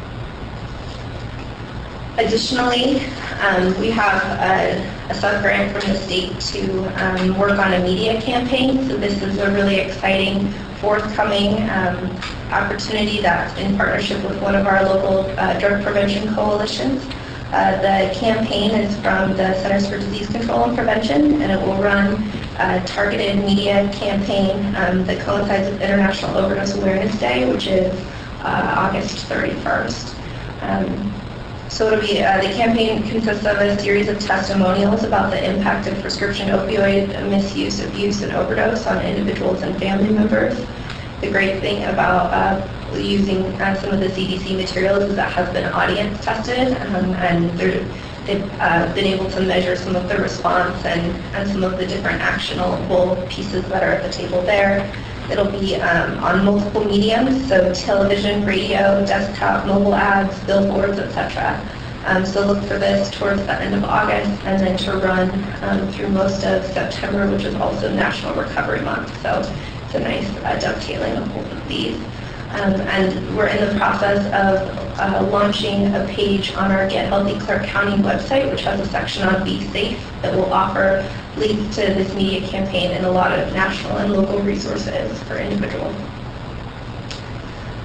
Additionally, um, we have a, a sub-grant from the state to um, work on a media campaign. So this is a really exciting forthcoming um, opportunity that's in partnership with one of our local uh, drug prevention coalitions. Uh, the campaign is from the Centers for Disease Control and Prevention, and it will run a targeted media campaign um, that coincides with International Overdose Awareness Day, which is uh, August thirty-first. Um, So it'll be, uh, the campaign consists of a series of testimonials about the impact of prescription opioid misuse, abuse, and overdose on individuals and family members. The great thing about uh, using uh, some of the C D C materials is that has been audience tested, um, and they've uh, been able to measure some of the response and, and some of the different actionable pieces that are at the table there. It'll be um, on multiple mediums, so television, radio, desktop, mobile ads, billboards, et cetera. Um, so look for this towards the end of August, and then to run um, through most of September, which is also National Recovery Month. So it's a nice uh, dovetailing of both of these. Um, and we're in the process of uh, launching a page on our Get Healthy Clark County website, which has a section on Be Safe that will offer links to this media campaign and a lot of national and local resources for individuals.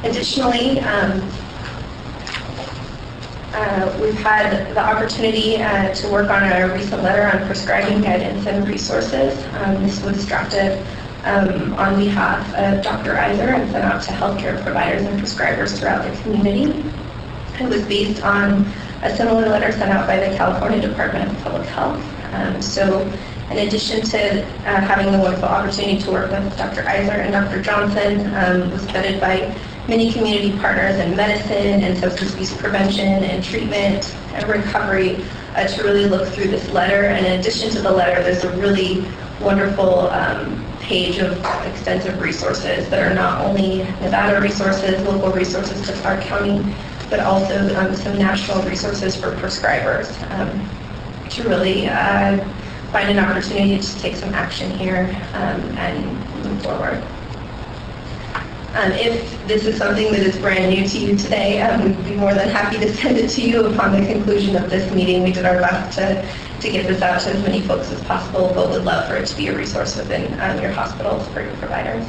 Additionally, um, uh, we've had the opportunity uh, to work on a recent letter on prescribing guidance and resources. Um, this was drafted um, on behalf of Doctor Iser and sent out to healthcare providers and prescribers throughout the community. It was based on a similar letter sent out by the California Department of Public Health. Um, so in addition to uh, having the wonderful opportunity to work with Doctor Iser and Doctor Johnson, um, was vetted by many community partners in medicine and substance abuse prevention and treatment and recovery uh, to really look through this letter. And in addition to the letter, there's a really wonderful um, page of extensive resources that are not only Nevada resources, local resources to Clark County, but also um, some national resources for prescribers um, to really uh, find an opportunity to take some action here um, and move forward. Um, if this is something that is brand new to you today, um, we'd be more than happy to send it to you upon the conclusion of this meeting. We did our best to, to get this out to as many folks as possible, but would love for it to be a resource within um, your hospitals for your providers.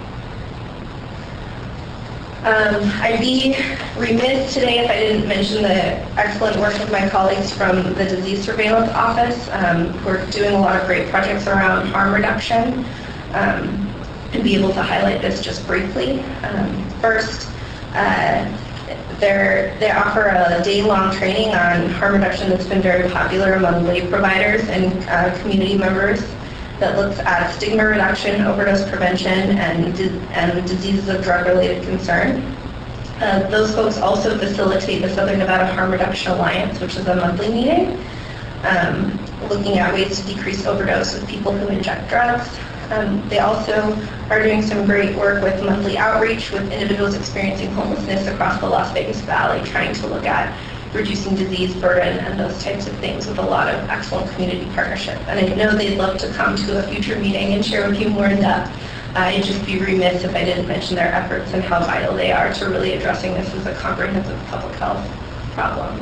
Um, I'd be remiss today if I didn't mention the excellent work of my colleagues from the Disease Surveillance Office. Um, we're doing a lot of great projects around harm reduction. Um, and be able to highlight this just briefly. Um, first, uh, they offer a day-long training on harm reduction that's been very popular among lay providers and uh, community members that looks at stigma reduction, overdose prevention, and, and diseases of drug-related concern. Uh, those folks also facilitate the Southern Nevada Harm Reduction Alliance, which is a monthly meeting, um, looking at ways to decrease overdose with people who inject drugs. Um, they also are doing some great work with monthly outreach with individuals experiencing homelessness across the Las Vegas Valley, trying to look at reducing disease burden and those types of things with a lot of excellent community partnership. And I know they'd love to come to a future meeting and share with you more in depth. Uh, I'd just be remiss if I didn't mention their efforts and how vital they are to really addressing this as a comprehensive public health problem.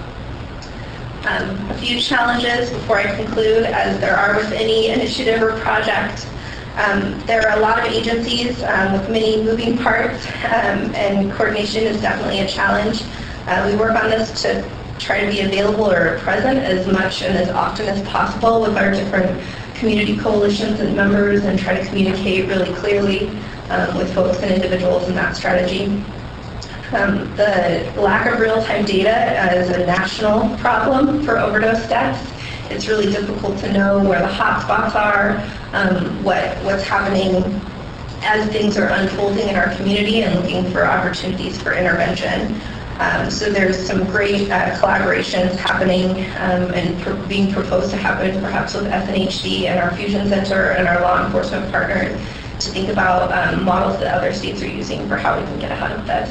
Um, a few challenges before I conclude, as there are with any initiative or project. Um, there are a lot of agencies um, with many moving parts, um, and coordination is definitely a challenge. Uh, we work on this to try to be available or present as much and as often as possible with our different community coalitions and members and try to communicate really clearly um, with folks and individuals in that strategy. Um, the lack of real-time data is a national problem for overdose deaths. It's really difficult to know where the hot spots are, um, what, what's happening as things are unfolding in our community and looking for opportunities for intervention. Um, so there's some great uh, collaborations happening um, and pr being proposed to happen perhaps with S N H D and our Fusion Center and our law enforcement partners to think about um, models that other states are using for how we can get ahead of this.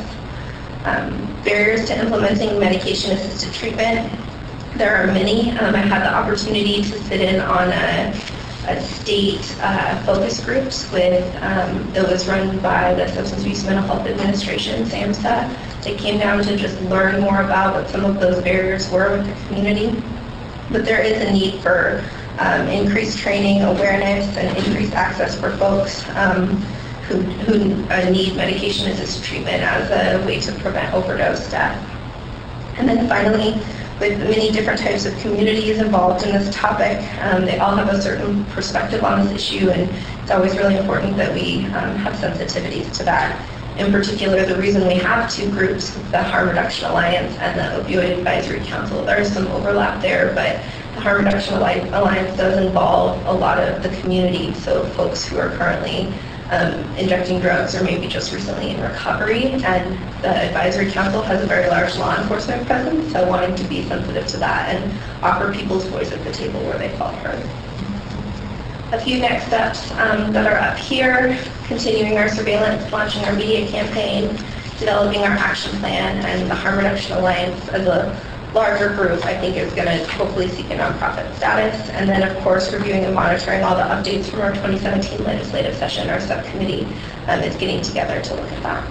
Um, barriers to implementing medication-assisted treatment. There are many. Um, I had the opportunity to sit in on a, a state uh, focus groups with, um, that was run by the Substance Abuse Mental Health Administration, SAMHSA. They came down to just learn more about what some of those barriers were with the community. But there is a need for um, increased training, awareness, and increased access for folks um, who, who uh, need medication-assisted treatment as a way to prevent overdose death. And then finally, with many different types of communities involved in this topic, um, they all have a certain perspective on this issue, and it's always really important that we um, have sensitivities to that. In particular, the reason we have two groups, the Harm Reduction Alliance and the Opioid Advisory Council, there is some overlap there, but the Harm Reduction Alliance does involve a lot of the community, so folks who are currently um, injecting drugs or maybe just recently in recovery, and the Advisory Council has a very large law enforcement presence, so wanting to be sensitive to that and offer people's voice at the table where they felt heard. A few next steps um, that are up here: continuing our surveillance, launching our media campaign, developing our action plan, and the Harm Reduction Alliance as a larger group, I think, is going to hopefully seek a nonprofit status. And then, of course, reviewing and monitoring all the updates from our twenty seventeen legislative session. Our subcommittee um, is getting together to look at that.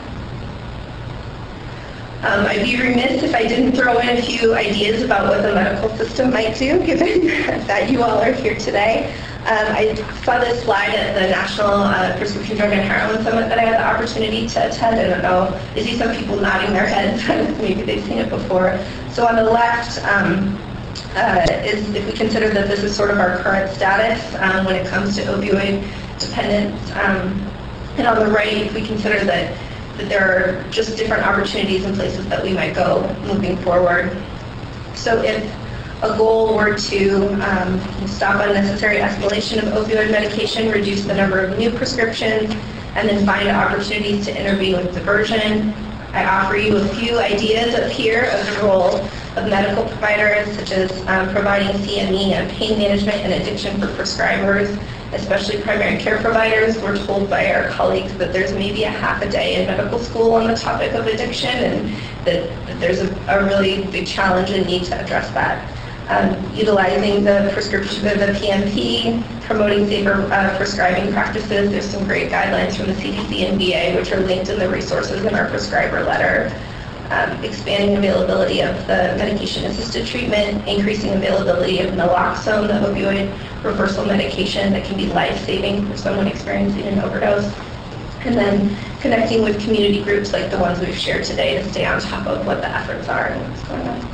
Um, I'd be remiss if I didn't throw in a few ideas about what the medical system might do, given that you all are here today. Um, I saw this slide at the National uh, Prescription Drug and Heroin Summit that I had the opportunity to attend. I don't know, I see some people nodding their heads, maybe they've seen it before. So on the left um, uh, is if we consider that this is sort of our current status um, when it comes to opioid dependence. Um, and on the right, if we consider that, that there are just different opportunities and places that we might go moving forward. So if a goal were to um, stop unnecessary escalation of opioid medication, reduce the number of new prescriptions, and then find opportunities to intervene with diversion. I offer you a few ideas up here of the role of medical providers, such as um, providing C M E and pain management and addiction for prescribers, especially primary care providers. We're told by our colleagues that there's maybe a half a day in medical school on the topic of addiction, and that, that there's a, a really big challenge and need to address that. Um, utilizing the prescription, the P M P, promoting safer uh, prescribing practices. There's some great guidelines from the C D C and V A, which are linked in the resources in our prescriber letter. Um, expanding availability of the medication-assisted treatment, increasing availability of naloxone, the opioid reversal medication that can be life-saving for someone experiencing an overdose. And then connecting with community groups like the ones we've shared today to stay on top of what the efforts are and what's going on.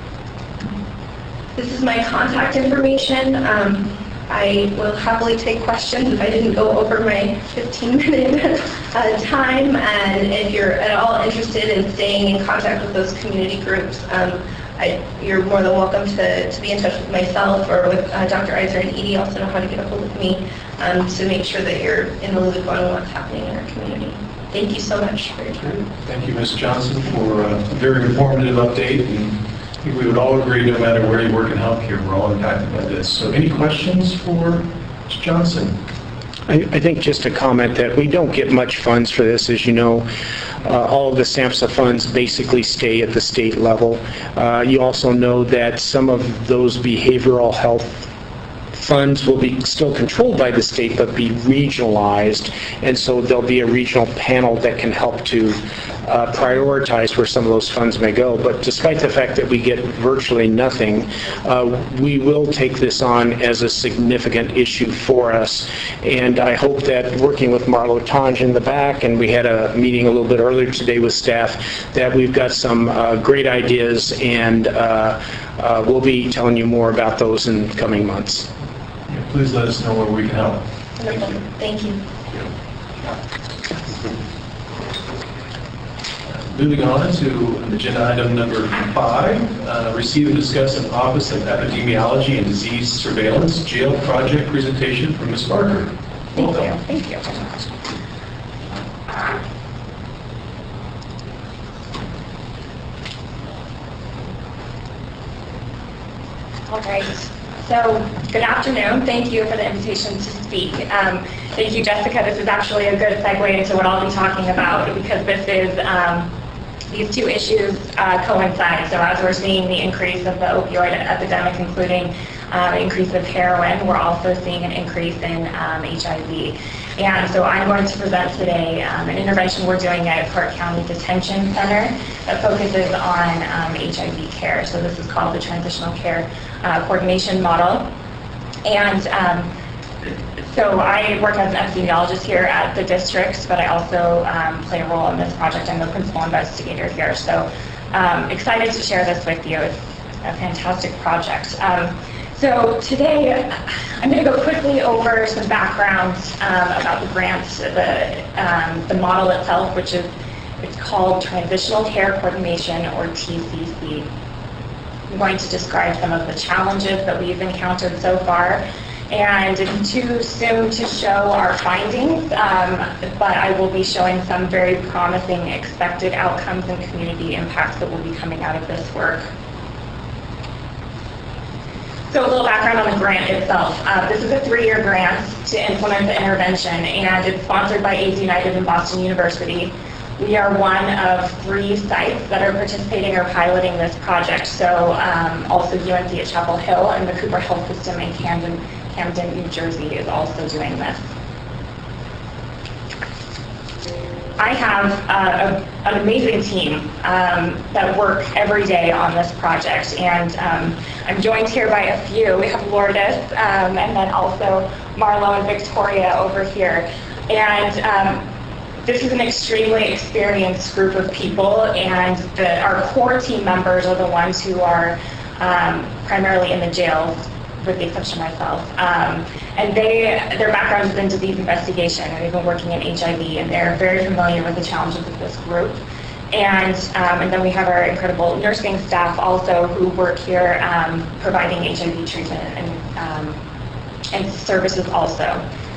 This is my contact information. Um, I will happily take questions if I didn't go over my fifteen minute uh, time. And if you're at all interested in staying in contact with those community groups, um, I, you're more than welcome to, to be in touch with myself or with uh, Doctor Iser and Edie. Also know how to get a hold of me um, to make sure that you're in the loop on what's happening in our community. Thank you so much for your time. Thank you, Miz Johnson, for a very informative update. And I think we would all agree, no matter where you work in healthcare, we're all impacted by this. So any questions for Miz Johnson? I, I think just a comment that we don't get much funds for this. As you know, uh, all of the SAMHSA funds basically stay at the state level. Uh, you also know that some of those behavioral health funds will be still controlled by the state but be regionalized, and so there'll be a regional panel that can help to uh, prioritize where some of those funds may go. But despite the fact that we get virtually nothing, uh, we will take this on as a significant issue for us, and I hope that working with Marlo Tange in the back, and we had a meeting a little bit earlier today with staff, that we've got some uh, great ideas, and uh, uh, we'll be telling you more about those in coming months. Please let us know where we can help. Wonderful. Thank you. Moving on to agenda item number five, uh, receive and discuss an Office of Epidemiology and Disease Surveillance jail project presentation from Miz Barker. Welcome. Thank you. Thank you. All right. So, good afternoon. Thank you for the invitation to speak. Um, thank you, Jessica. This is actually a good segue into what I'll be talking about, because this is, um, these two issues uh, coincide. So as we're seeing the increase of the opioid epidemic, including um, increase of heroin, we're also seeing an increase in um, H I V. And so I'm going to present today um, an intervention we're doing at Clark County Detention Center that focuses on um, H I V care. So this is called the Transitional Care uh, Coordination Model. And um, so I work as an epidemiologist here at the district, but I also um, play a role in this project. I'm the principal investigator here. So um, excited to share this with you. It's a fantastic project. Um, So today, I'm going to go quickly over some background um, about the grant, the, um, the model itself, which is it's called Transitional Care Coordination, or T C C. I'm going to describe some of the challenges that we've encountered so far, and it's too soon to show our findings, um, but I will be showing some very promising expected outcomes and community impacts that will be coming out of this work. So a little background on the grant itself. Uh, this is a three-year grant to implement the intervention, and it's sponsored by AIDS United and Boston University. We are one of three sites that are participating or piloting this project. So um, also U N C at Chapel Hill and the Cooper Health System in Camden, Camden, New Jersey is also doing this. I have uh, a, an amazing team um, that work every day on this project, and um, I'm joined here by a few. We have Lourdes, um, and then also Marlo and Victoria over here. And um, this is an extremely experienced group of people, and the, our core team members are the ones who are um, primarily in the jails, with the exception of myself. Um, and they, their background is in disease investigation, and they've been working in H I V, and they're very familiar with the challenges of this group. And, um, and then we have our incredible nursing staff also who work here um, providing H I V treatment and, um, and services also.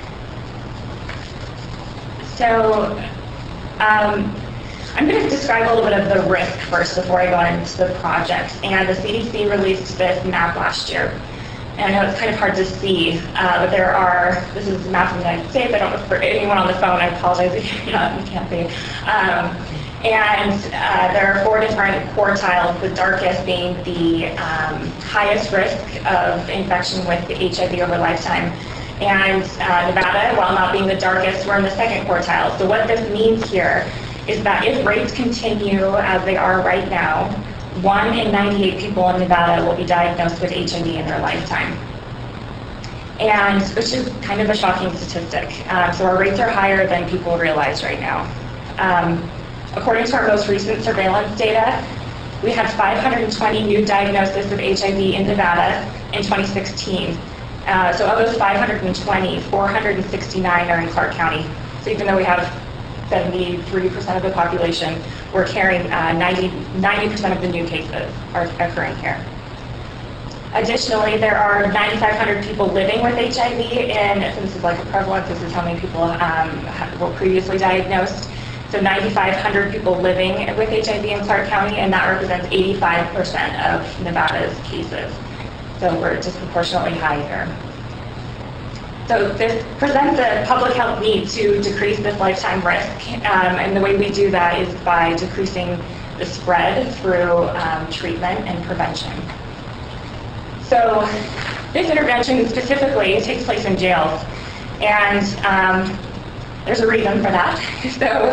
So um, I'm going to describe a little bit of the risk first before I go into the project. And the C D C released this map last year. And I know it's kind of hard to see, uh, but there are, this is a map from the United States. I don't know for anyone on the phone, I apologize if you're not, you can't see. Um, and uh, there are four different quartiles, the darkest being the um, highest risk of infection with H I V over lifetime. And uh, Nevada, while not being the darkest, we're in the second quartile. So what this means here is that if rates continue as they are right now, one in ninety-eight people in Nevada will be diagnosed with H I V in their lifetime. And which is kind of a shocking statistic. Um, so our rates are higher than people realize right now. Um, according to our most recent surveillance data, we had five hundred twenty new diagnoses of H I V in Nevada in twenty sixteen. Uh, so of those five hundred twenty, four hundred sixty-nine are in Clark County. So even though we have seventy-three percent of the population, we're carrying uh, ninety percent of the new cases are occurring here. Additionally, there are nine thousand five hundred people living with H I V, and so this is like a prevalence, this is how many people um, were previously diagnosed. So nine thousand five hundred people living with H I V in Clark County, and that represents eighty-five percent of Nevada's cases. So we're disproportionately high here. So this presents a public health need to decrease this lifetime risk, um, and the way we do that is by decreasing the spread through um, treatment and prevention. So this intervention specifically takes place in jails, and um, there's a reason for that. So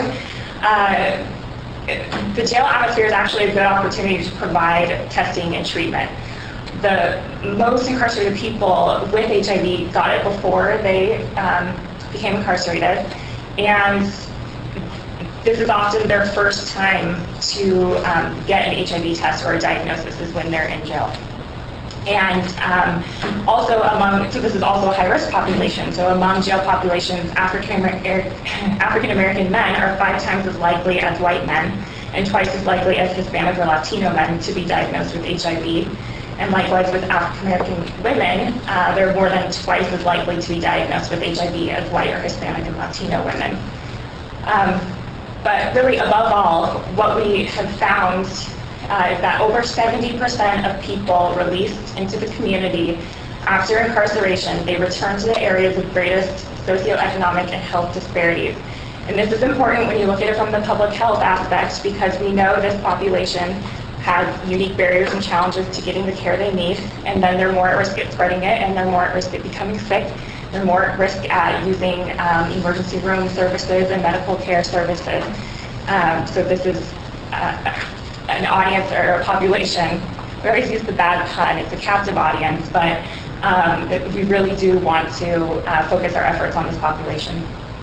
uh, the jail atmosphere is actually a good opportunity to provide testing and treatment. The most incarcerated people with H I V got it before they um, became incarcerated, and this is often their first time to um, get an H I V test or a diagnosis is when they're in jail. And um, also among, so this is also a high-risk population, so among jail populations, African African American men are five times as likely as white men, and twice as likely as Hispanic or Latino men to be diagnosed with H I V. And likewise with African American women, uh, they're more than twice as likely to be diagnosed with H I V as white or Hispanic and Latino women. Um, but really above all, what we have found uh, is that over seventy percent of people released into the community after incarceration, they return to the areas of greatest socioeconomic and health disparities. And this is important when you look at it from the public health aspect, because we know this population have unique barriers and challenges to getting the care they need, and then they're more at risk at spreading it, and they're more at risk at becoming sick. They're more at risk at using um, emergency room services and medical care services. Um, so this is uh, an audience or a population. We always use the bad pun, it's a captive audience, but um, we really do want to uh, focus our efforts on this population.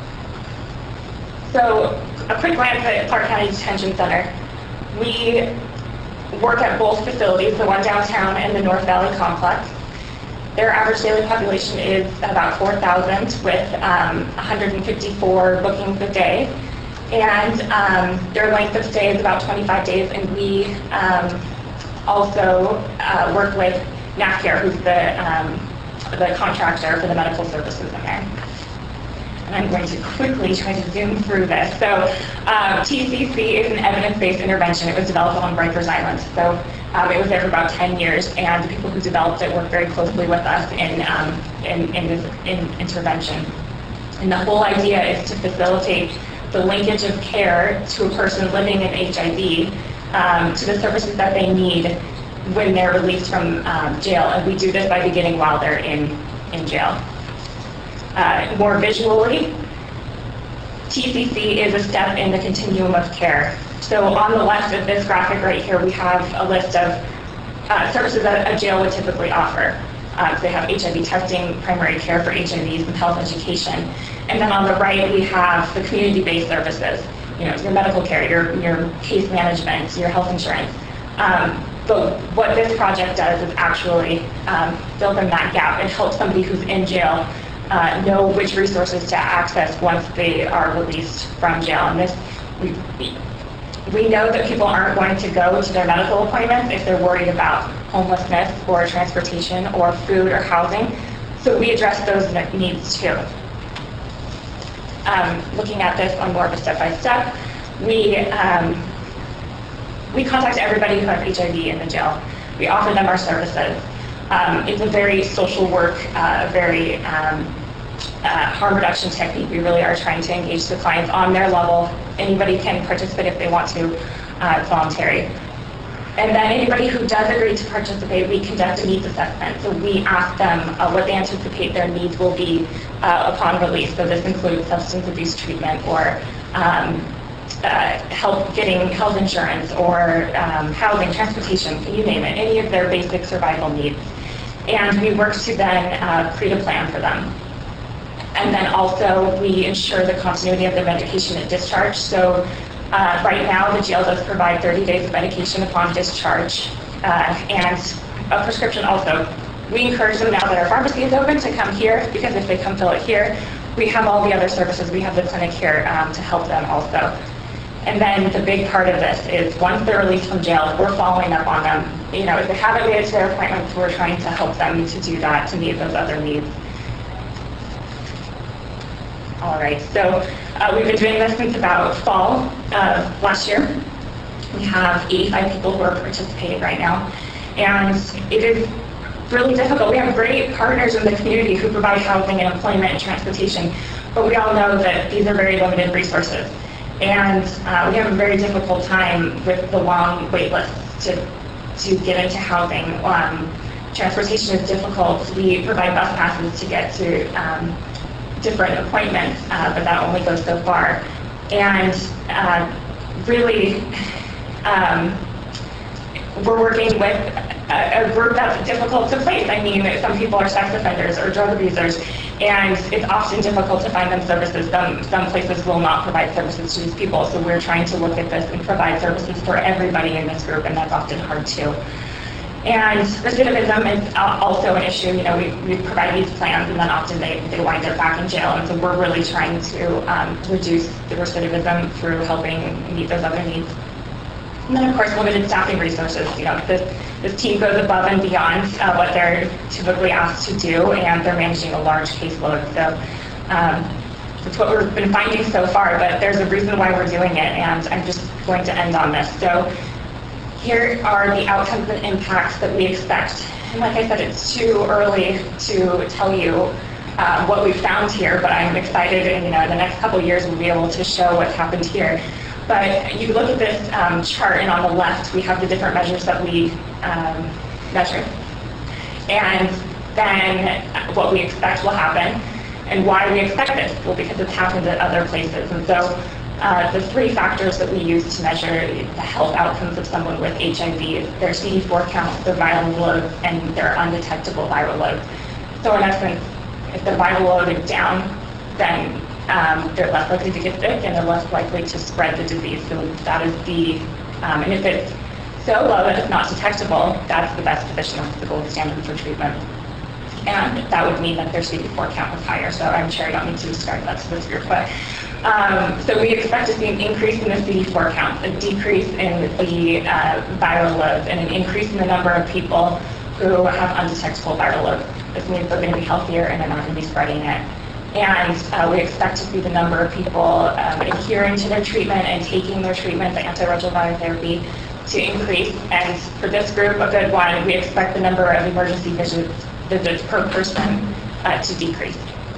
So a quick glance at Clark County Detention Center. We work at both facilities, the one downtown and the North Valley Complex. Their average daily population is about four thousand with um, one hundred fifty-four bookings a day. And um, their length of stay is about twenty-five days, and we um, also uh, work with NAFCARE, who's the, um, the contractor for the medical services in there. And I'm going to quickly try to zoom through this. So uh, T C C is an evidence-based intervention. It was developed on Rikers Island. So um, it was there for about ten years, and the people who developed it worked very closely with us in, um, in, in this in intervention. And the whole idea is to facilitate the linkage of care to a person living in H I V um, to the services that they need when they're released from um, jail. And we do this by beginning while they're in, in jail. Uh, more visually, T C C is a step in the continuum of care. So on the left of this graphic right here, we have a list of uh, services that a jail would typically offer. Uh, so they have H I V testing, primary care for H I Vs, and health education. And then on the right, we have the community-based services. You know, your medical care, your, your case management, your health insurance. Um, but what this project does is actually um, fill in that gap and help somebody who's in jail uh, know which resources to access once they are released from jail. And this, we, we know that people aren't going to go to their medical appointments if they're worried about homelessness or transportation or food or housing. So we address those needs too. Um, looking at this on more of a step-by-step, we um, we contact everybody who has H I V in the jail. We offer them our services. Um, it's a very social work, uh, very um, uh, harm reduction technique. We really are trying to engage the clients on their level. Anybody can participate if they want to. Uh, it's voluntary. And then anybody who does agree to participate, we conduct a needs assessment. So we ask them uh, what they anticipate their needs will be uh, upon release. So this includes substance abuse treatment or um, uh, help getting health insurance or um, housing, transportation, you name it, any of their basic survival needs. And we work to then uh, create a plan for them. And then also we ensure the continuity of their medication at discharge. So Uh, right now, the jail does provide thirty days of medication upon discharge uh, and a prescription also. We encourage them now that our pharmacy is open to come here, because if they come fill it here, we have all the other services. We have the clinic here um, to help them also. And then the big part of this is once they're released from jail, we're following up on them. You know, if they haven't made it to their appointments, we're trying to help them to do that, to meet those other needs. All right, so uh, we've been doing this since about fall of last year. We have eighty-five people who are participating right now, and it is really difficult. We have great partners in the community who provide housing and employment and transportation, but we all know that these are very limited resources, and uh, we have a very difficult time with the long wait lists to, to get into housing. Um, transportation is difficult. We provide bus passes to get to um, different appointments, uh, but that only goes so far. And uh, really, um, we're working with a, a group that's difficult to place. I mean, some people are sex offenders or drug abusers, and it's often difficult to find them services. Some, some places will not provide services to these people, so we're trying to look at this and provide services for everybody in this group, and that's often hard too. And recidivism is also an issue. You know, we, we provide these plans, and then often they, they wind up back in jail. And so we're really trying to um, reduce the recidivism through helping meet those other needs. And then, of course, limited staffing resources. You know, this, this team goes above and beyond uh, what they're typically asked to do, and they're managing a large caseload. So um, that's what we've been finding so far, but there's a reason why we're doing it, and I'm just going to end on this. So here are the outcomes and impacts that we expect. And like I said, it's too early to tell you uh, what we found here, but I'm excited, and you know, in the next couple of years we'll be able to show what's happened here. But you look at this um, chart, and on the left we have the different measures that we um, measure. And then what we expect will happen, and why we expect this. Well, because it's happened at other places. And so Uh, the three factors that we use to measure the health outcomes of someone with H I V is their C D four count, their viral load, and their undetectable viral load. So in essence, if the viral load is down, then um, they're less likely to get sick and they're less likely to spread the disease. So that is the, um, and if it's so low that it's not detectable, that's the best position, that's the gold standard for treatment. And that would mean that their C D four count was higher. So I'm sure I don't need to describe that to this group, but Um, so we expect to see an increase in the C D four count, a decrease in the uh, viral load, and an increase in the number of people who have undetectable viral load. This means they're going to be healthier and they're not going to be spreading it. And uh, we expect to see the number of people um, adhering to their treatment and taking their treatment, the antiretroviral therapy, to increase. And for this group, a good one, we expect the number of emergency visits, visits per person uh, to decrease.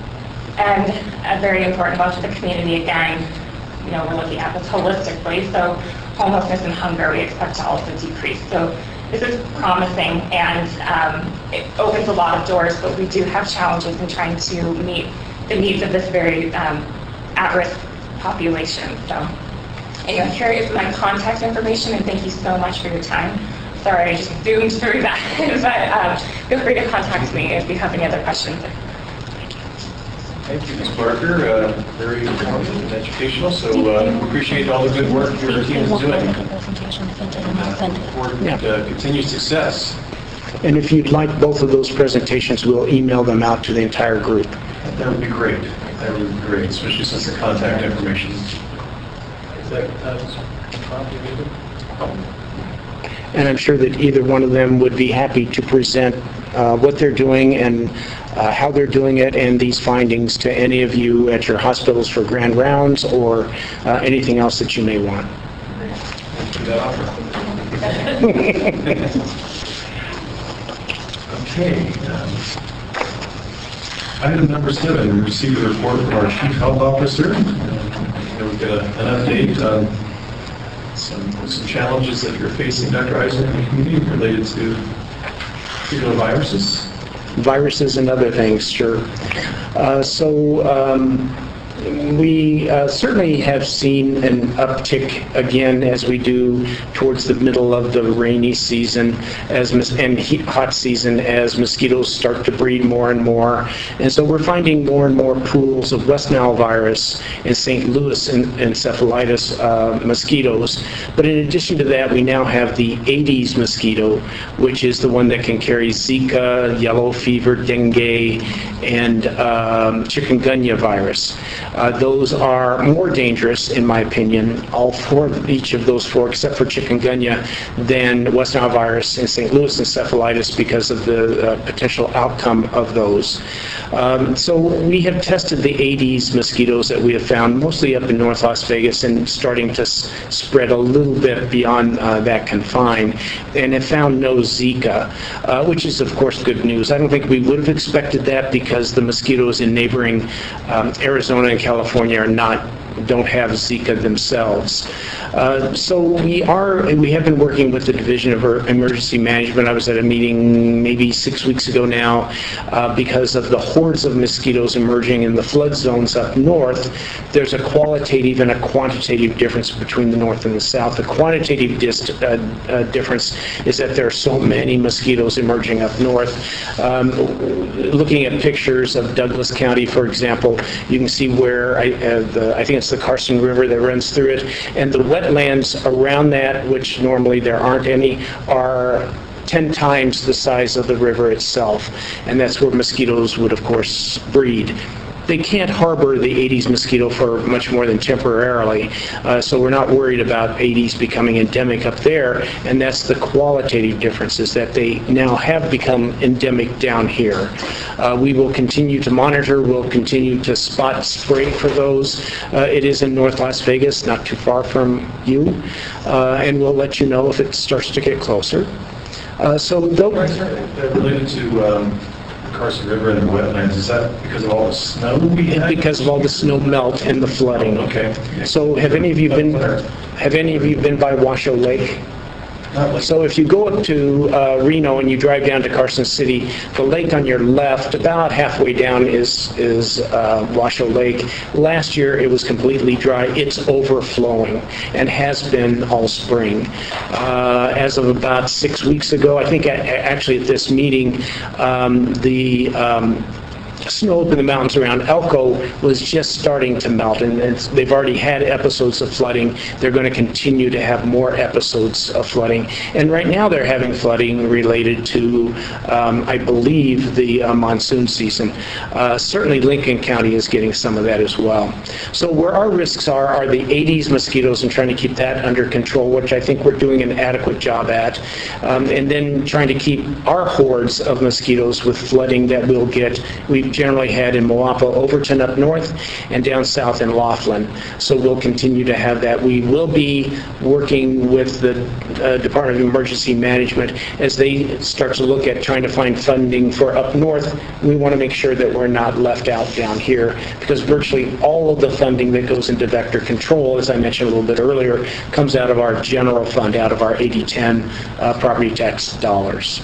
And a very important one for the community, again, you know, we're looking at this holistically, so homelessness and hunger we expect to also decrease. So this is promising, and um, it opens a lot of doors, but we do have challenges in trying to meet the needs of this very um, at-risk population. So, anyway, here is my contact information, and thank you so much for your time. Sorry, I just zoomed through that, but um, feel free to contact me if you have any other questions. Thank you, Miz Barker. Uh, very informative and educational, so uh, appreciate all the good work your team is doing. And look forward to uh, continued success. And if you'd like both of those presentations, we'll email them out to the entire group. That would be great. That would be great, especially since the contact information is that complicated. And I'm sure that either one of them would be happy to present uh, what they're doing and uh, how they're doing it and these findings to any of you at your hospitals for grand rounds or uh, anything else that you may want. Thank you for that offer. Okay. Um, item number seven, we received a report from our Chief Health Officer. Uh, we've got a, an update on some, some challenges that you're facing, Doctor Eisner, in the community related to particular viruses. Viruses and other things, sure. Uh, so um, we uh, certainly have seen an uptick again as we do towards the middle of the rainy season as mos- and heat, hot season as mosquitoes start to breed more and more. And so we're finding more and more pools of West Nile virus and Saint Louis en- encephalitis uh, mosquitoes. But in addition to that, we now have the Aedes mosquito, which is the one that can carry Zika, yellow fever, dengue, and um, chikungunya virus. Uh, those are more dangerous, in my opinion, all four, each of those four, except for chikungunya, than West Nile virus and Saint Louis encephalitis because of the uh, potential outcome of those. Um, so we have tested the Aedes mosquitoes that we have found mostly up in North Las Vegas and starting to s- spread a little bit beyond uh, that confine, and have found no Zika, uh, which is of course good news. I don't think we would have expected that because the mosquitoes in neighboring um, Arizona and California are not don't have Zika themselves. Uh, so we are, we have been working with the Division of Emergency Management. I was at a meeting maybe six weeks ago now uh, because of the hordes of mosquitoes emerging in the flood zones up north. There's a qualitative and a quantitative difference between the north and the south. The quantitative dist- uh, uh, difference is that there are so many mosquitoes emerging up north. Um, looking at pictures of Douglas County, for example, you can see where I, uh, the, I think it's the Carson River that runs through it, and the wetlands around that, which normally there aren't any, are ten times the size of the river itself, and that's where mosquitoes would, of course, breed. They can't harbor the Aedes mosquito for much more than temporarily, uh, so we're not worried about Aedes becoming endemic up there, and that's the qualitative difference, is that they now have become endemic down here. Uh, we will continue to monitor, we'll continue to spot spray for those. Uh, it is in North Las Vegas, not too far from you, uh, and we'll let you know if it starts to get closer. Uh, so those... Related to um, Carson River and the wetlands, is that because of all the snow we had? Because of all the snow melt and the flooding. Oh, okay. So have any of you been, have any of you been by Washoe Lake? Not like- So if you go up to uh, Reno and you drive down to Carson City, the lake on your left, about halfway down, is is uh, Washoe Lake. Last year it was completely dry. It's overflowing and has been all spring. Uh, as of about six weeks ago, I think a- actually at this meeting, um, the um, snow up in the mountains around Elko was just starting to melt, and it's, they've already had episodes of flooding. They're going to continue to have more episodes of flooding. And right now they're having flooding related to, um, I believe, the uh, monsoon season. Uh, certainly Lincoln County is getting some of that as well. So where our risks are, are the Aedes mosquitoes and trying to keep that under control, which I think we're doing an adequate job at. Um, and then trying to keep our hordes of mosquitoes with flooding that we'll get. We've generally had in Moapa, Overton up north, and down south in Laughlin. So we'll continue to have that. We will be working with the uh, Department of Emergency Management as they start to look at trying to find funding for up north. We want to make sure that we're not left out down here, because virtually all of the funding that goes into vector control, as I mentioned a little bit earlier, comes out of our general fund, out of our eighty ten uh, property tax dollars.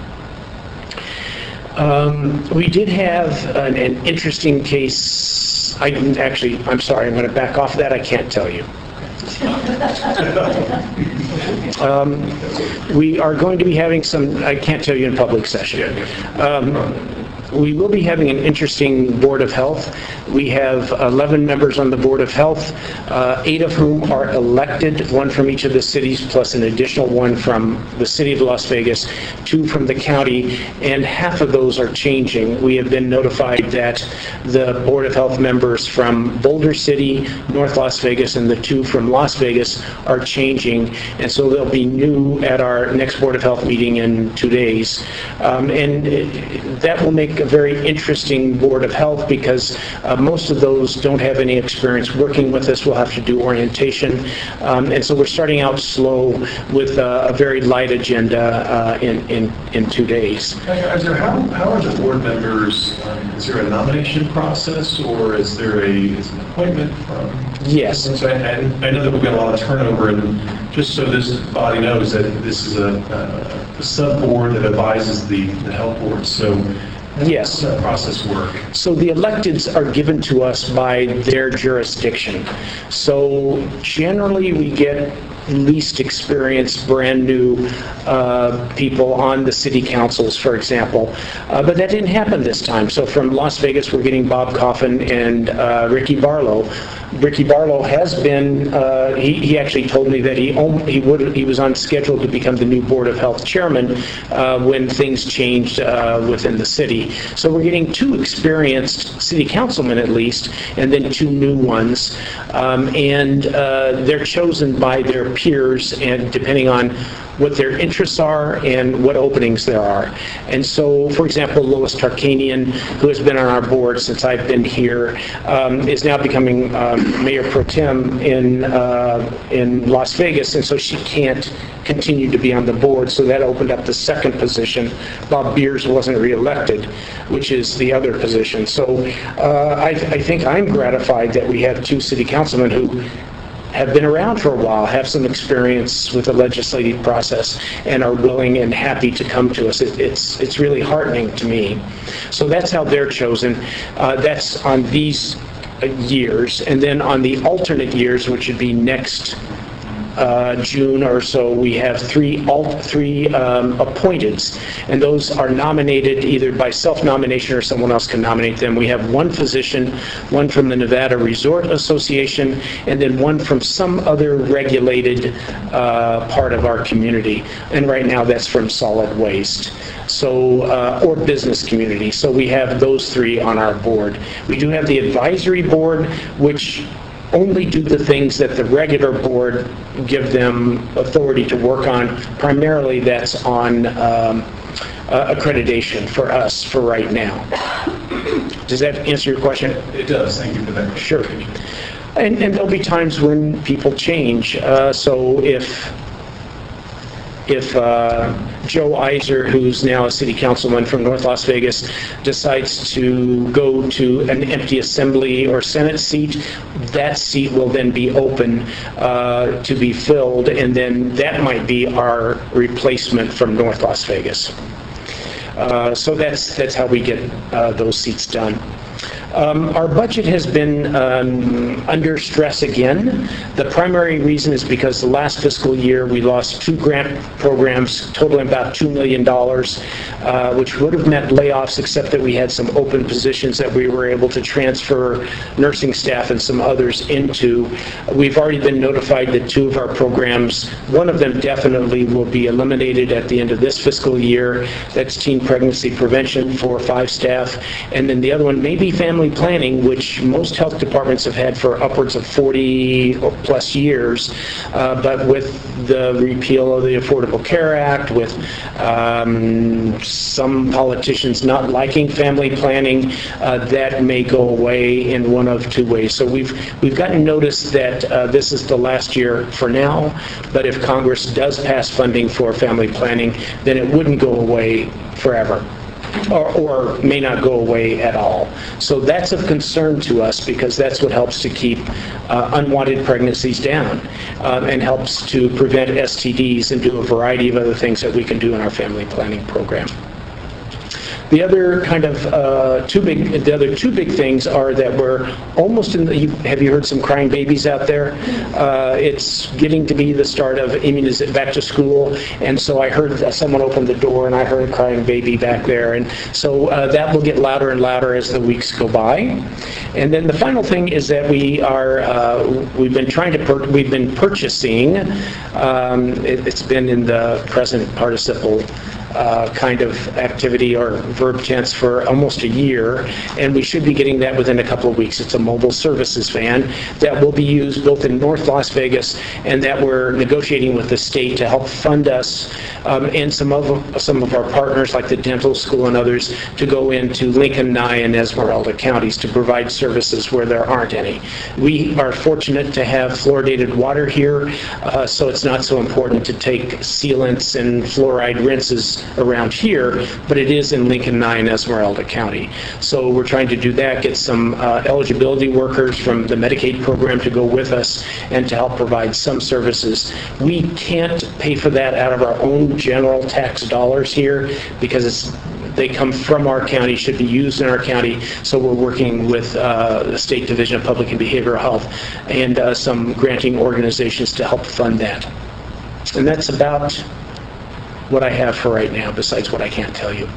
Um, we did have an, an interesting case I didn't actually, I'm sorry, I'm going to back off that. I can't tell you. Um, we are going to be having some, I can't tell you in public session. Um, we will be having an interesting Board of Health. We have eleven members on the Board of Health, uh, eight of whom are elected, one from each of the cities, plus an additional one from the city of Las Vegas, two from the county, and half of those are changing. We have been notified that the Board of Health members from Boulder City, North Las Vegas, and the two from Las Vegas are changing, and so they'll be new at our next Board of Health meeting in two days. Um, and it, that will make a very interesting Board of Health because uh, most of those don't have any experience working with us. We'll have to do orientation. Um, and so we're starting out slow with uh, a very light agenda uh, in, in, in two days. Is there, how, how are the board members, um, is there a nomination process or is there a is an appointment from? Yes. So I, I know that we've got a lot of turnover, and just so this body knows that this is a, a, a sub-board that advises the, the health board. So yes. How does that process work? So the electeds are given to us by their jurisdiction. So generally we get least experienced, brand new uh, people on the city councils, for example. Uh, but that didn't happen this time. So from Las Vegas, we're getting Bob Coffin and uh, Ricky Barlow. Ricky Barlow has been, uh, he, he actually told me that he he would he was on schedule to become the new Board of Health chairman uh, when things changed uh, within the city. So we're getting two experienced city councilmen at least, and then two new ones. Um, and uh, they're chosen by their peers, and depending on what their interests are and what openings there are. And so, for example, Lois Tarkanian, who has been on our board since I've been here, um, is now becoming um, Mayor Pro Tem in uh, in Las Vegas, and so she can't continue to be on the board, so that opened up the second position. Bob Beers wasn't reelected, which is the other position. So uh, I, I think I'm gratified that we have two city councilmen who have been around for a while, have some experience with the legislative process, and are willing and happy to come to us. It, it's it's really heartening to me. So that's how they're chosen. Uh, that's on these uh, years, and then on the alternate years, which would be next Uh, June or so, we have three alt, three um, appointeds, and those are nominated either by self-nomination or someone else can nominate them. We have one physician, one from the Nevada Resort Association, and then one from some other regulated uh, part of our community. And right now, that's from solid waste. So, uh, or business community. So we have those three on our board. We do have the advisory board, which only do the things that the regular board give them authority to work on. Primarily, that's on um, uh, accreditation for us for right now. Does that answer your question? It does. Thank you for that. Sure. And, and there'll be times when people change. Uh, so if if uh, Joe Iser, who's now a city councilman from North Las Vegas, decides to go to an empty assembly or senate seat, that seat will then be open uh, to be filled, and then that might be our replacement from North Las Vegas. Uh, so that's that's how we get uh, those seats done. Um, our budget has been um, under stress again. The primary reason is because the last fiscal year we lost two grant programs totaling about two million dollars, uh, which would have meant layoffs, except that we had some open positions that we were able to transfer nursing staff and some others into. We've already been notified that two of our programs, one of them definitely will be eliminated at the end of this fiscal year. That's teen pregnancy prevention for five staff, and then the other one may be family planning, which most health departments have had for upwards of forty plus years, uh, but with the repeal of the Affordable Care Act, with um, some politicians not liking family planning, uh, that may go away in one of two ways. So we've we've gotten notice that uh, this is the last year for now, but if Congress does pass funding for family planning, then it wouldn't go away forever. Or, or may not go away at all. So that's of concern to us because that's what helps to keep uh, unwanted pregnancies down um, and helps to prevent S T Ds and do a variety of other things that we can do in our family planning program. The other kind of uh, two big, the other two big things are that we're almost in the, you- have you heard some crying babies out there? Uh, It's getting to be the start of immuniz back to school, and so I heard that someone opened the door and I heard a crying baby back there, and so uh, that will get louder and louder as the weeks go by. And then the final thing is that we are, uh, we've been trying to, pur- we've been purchasing, um, it- it's been in the present participle uh, kind of activity or verb tense for almost a year, and we should be getting that within a couple of weeks. It's a mobile services van that will be used both in North Las Vegas, and that we're negotiating with the state to help fund us um, and some of some of our partners like the dental school and others to go into Lincoln, Nye, and Esmeralda counties to provide services where there aren't any. We are fortunate to have fluoridated water here, uh, so it's not so important to take sealants and fluoride rinses around here, but it is in Lincoln, Nye, and Esmeralda County. So we're trying to do that, get some uh, eligibility workers from the Medicaid program to go with us and to help provide some services. We can't pay for that out of our own general tax dollars here because it's they come from our county, should be used in our county, so we're working with uh, the State Division of Public and Behavioral Health and uh, some granting organizations to help fund that. And that's about what I have for right now, besides what I can't tell you.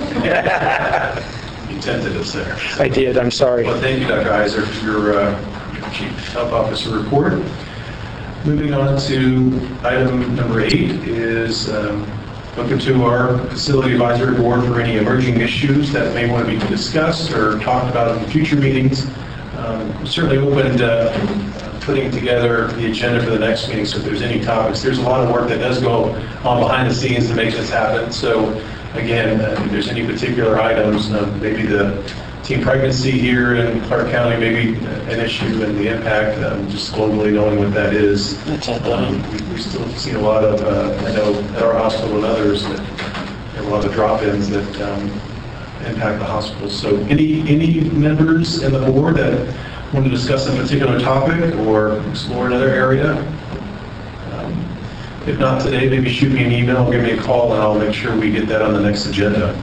You tentative there. I did, I'm sorry. Well, thank you, Doctor Iser, for your uh, Chief Health Officer report. Moving on to item number eight is um, looking to our facility advisory board for any emerging issues that may want to be discussed or talked about in future meetings. Um, Certainly open to putting together the agenda for the next meeting, so if there's any topics. There's a lot of work that does go on behind the scenes to make this happen. So again, uh, if there's any particular items, uh, maybe the teen pregnancy here in Clark County, maybe an issue and the impact, um, just globally knowing what that is. Um, we, we still see a lot of, uh, I know at our hospital and others, that there are a lot of drop-ins that um, impact the hospitals. So any, any members in the board that want to discuss a particular topic or explore another area? Um, If not today, maybe shoot me an email, or give me a call, and I'll make sure we get that on the next agenda.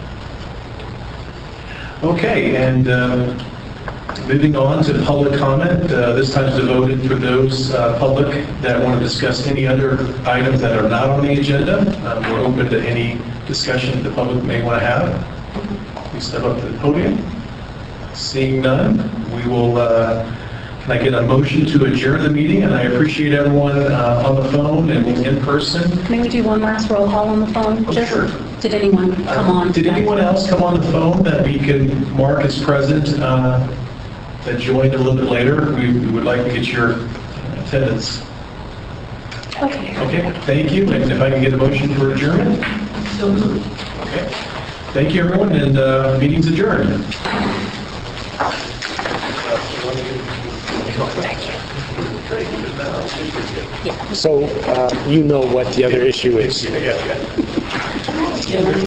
Okay, and um, moving on to public comment. Uh, This time is devoted for those uh, public that want to discuss any other items that are not on the agenda. Um, We're open to any discussion the public may want to have. Please step up to the podium. Seeing none, we will, uh, can I get a motion to adjourn the meeting? And I appreciate everyone uh, on the phone and in person. May we do one last roll call on the phone? Oh, Just- sure. Did anyone come on? Did anyone else come on the phone that we can mark as present uh, that joined a little bit later? We we would like to get your attendance. Okay. Okay, thank you. And if I can get a motion for adjournment? Okay. Thank you, everyone, and uh, meeting's adjourned. So uh, you know what the other issue is. Yeah, yeah.